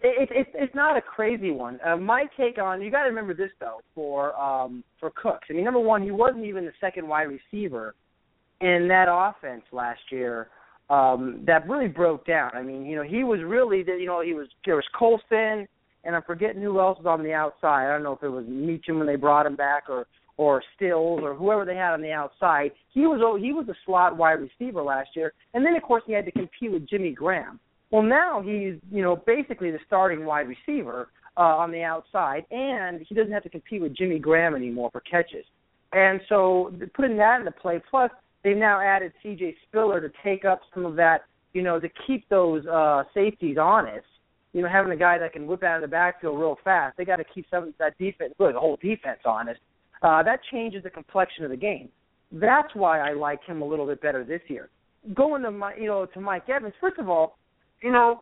it, it, it's not a crazy one. Uh, my take on, you got to remember this, though, for um, for Cooks. I mean, number one, he wasn't even the second wide receiver in that offense last year um, that really broke down. I mean, you know, he was really, the, you know, he was, there was Colston, and I'm forgetting who else was on the outside. I don't know if it was Meacham when they brought him back or or Stills or whoever they had on the outside. He was he was a slot wide receiver last year. And then, of course, he had to compete with Jimmy Graham. Well, now he's, you know, basically the starting wide receiver uh, on the outside, and he doesn't have to compete with Jimmy Graham anymore for catches. And so putting that into play, plus they've now added C J Spiller to take up some of that, you know, to keep those uh, safeties honest. You know, having a guy that can whip out of the backfield real fast, they got to keep some of that defense, really the whole defense honest. Uh, that changes the complexion of the game. That's why I like him a little bit better this year. Going to my, you know, to Mike Evans. First of all, you know,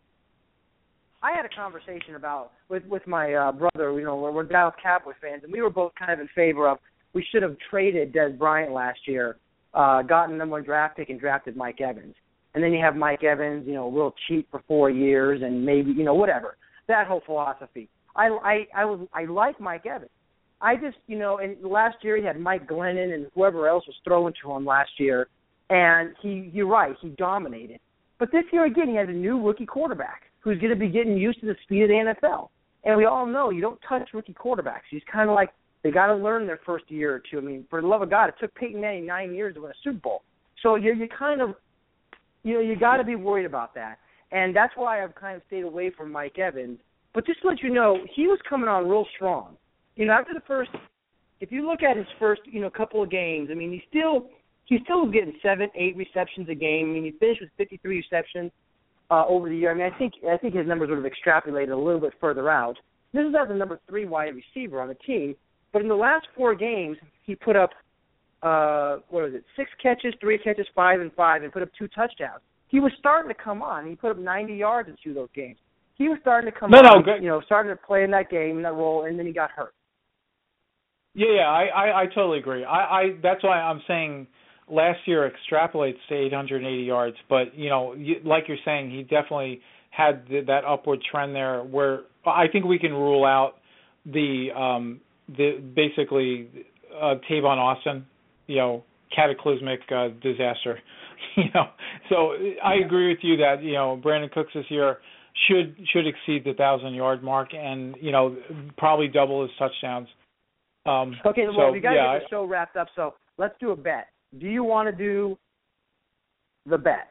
I had a conversation about with with my uh, brother. You know, we're, we're Dallas Cowboys fans, and we were both kind of in favor of we should have traded Dez Bryant last year, uh, gotten number one draft pick, and drafted Mike Evans. And then you have Mike Evans, you know, real cheap for four years, and maybe, you know, whatever. That whole philosophy. I I I was I like Mike Evans. I just, you know, and last year he had Mike Glennon and whoever else was throwing to him last year, and he, you're right, he dominated. But this year, again, he has a new rookie quarterback who's going to be getting used to the speed of the N F L. And we all know you don't touch rookie quarterbacks. He's kind of like they got to learn their first year or two. I mean, for the love of God, it took Peyton Manning nine years to win a Super Bowl. So you you kind of, you know, you got to be worried about that. And that's why I've kind of stayed away from Mike Evans. But just to let you know, he was coming on real strong. You know, after the first, if you look at his first, you know, couple of games, I mean, he still he still was getting seven, eight receptions a game. I mean, he finished with fifty-three receptions uh, over the year. I mean, I think I think his numbers would have extrapolated a little bit further out. This is as the number three wide receiver on the team. But in the last four games, he put up, uh, what was it, six catches, three catches, five and five, and put up two touchdowns. He was starting to come on. He put up ninety yards in two of those games. He was starting to come no, on, no, good. you know, starting to play in that game, in that role, and then he got hurt. Yeah, yeah, I, I, I totally agree. I, I that's why I'm saying last year extrapolates to eight hundred eighty yards, but you know, you, like you're saying, he definitely had the, that upward trend there. Where I think we can rule out the um, the basically uh, Tavon Austin, you know, cataclysmic uh, disaster. You know, so I agree with you that you know Brandon Cooks this year should should exceed the thousand yard mark, and you know probably double his touchdowns. Um, okay, well, so, we got to yeah, get the show wrapped up, so let's do a bet. Do you want to do the bet?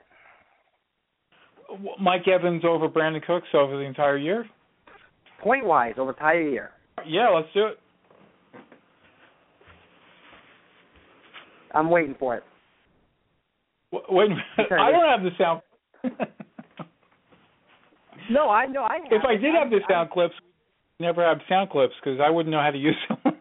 Mike Evans over Brandon Cooks over the entire year? Point-wise, over the entire year. Yeah, let's do it. I'm waiting for it. Wait a minute. I don't have the sound. No, I know. I have if I did I, have the sound I, clips, I'd never have sound clips because I wouldn't know how to use them.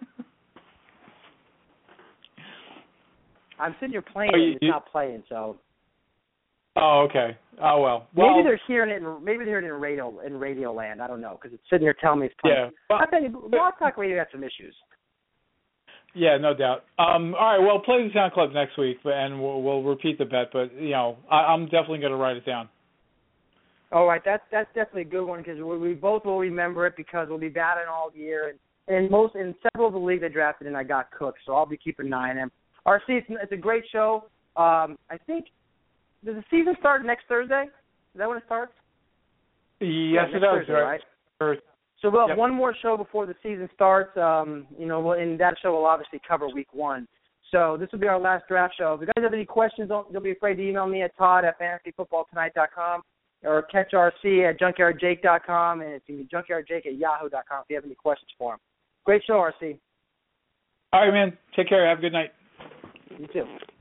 I'm sitting here playing oh, it, you, and it's you, not playing, so. Oh, okay. Oh well. well maybe they're hearing it. In, maybe they're hearing it in radio in Radio Land. I don't know because it's sitting here telling me it's playing. Yeah. Well, I think Blog Talk Radio had some issues. Yeah, no doubt. Um, all right, well, play the sound clip next week, and we'll, we'll repeat the bet. But you know, I, I'm definitely going to write it down. All right, that's that's definitely a good one because we, we both will remember it because we'll be batting all year, and, and most in several of the leagues I drafted in, I got Cooks, so I'll be keeping an eye on him. R C, it's, it's a great show. Um, I think does the season start next Thursday? Is that when it starts? Yes, yeah, it does. Thursday, right? right? So we'll have yep. one more show before the season starts. Um, you know, and that show will obviously cover week one. So this will be our last draft show. If you guys have any questions, don't, don't be afraid to email me at Todd at fantasy football tonight dot com or catch R C at junkyard jake dot com, and it's going to be junkyard jake at yahoo dot com if you have any questions for him. Great show, R C. All right, man. Take care. Have a good night. You too.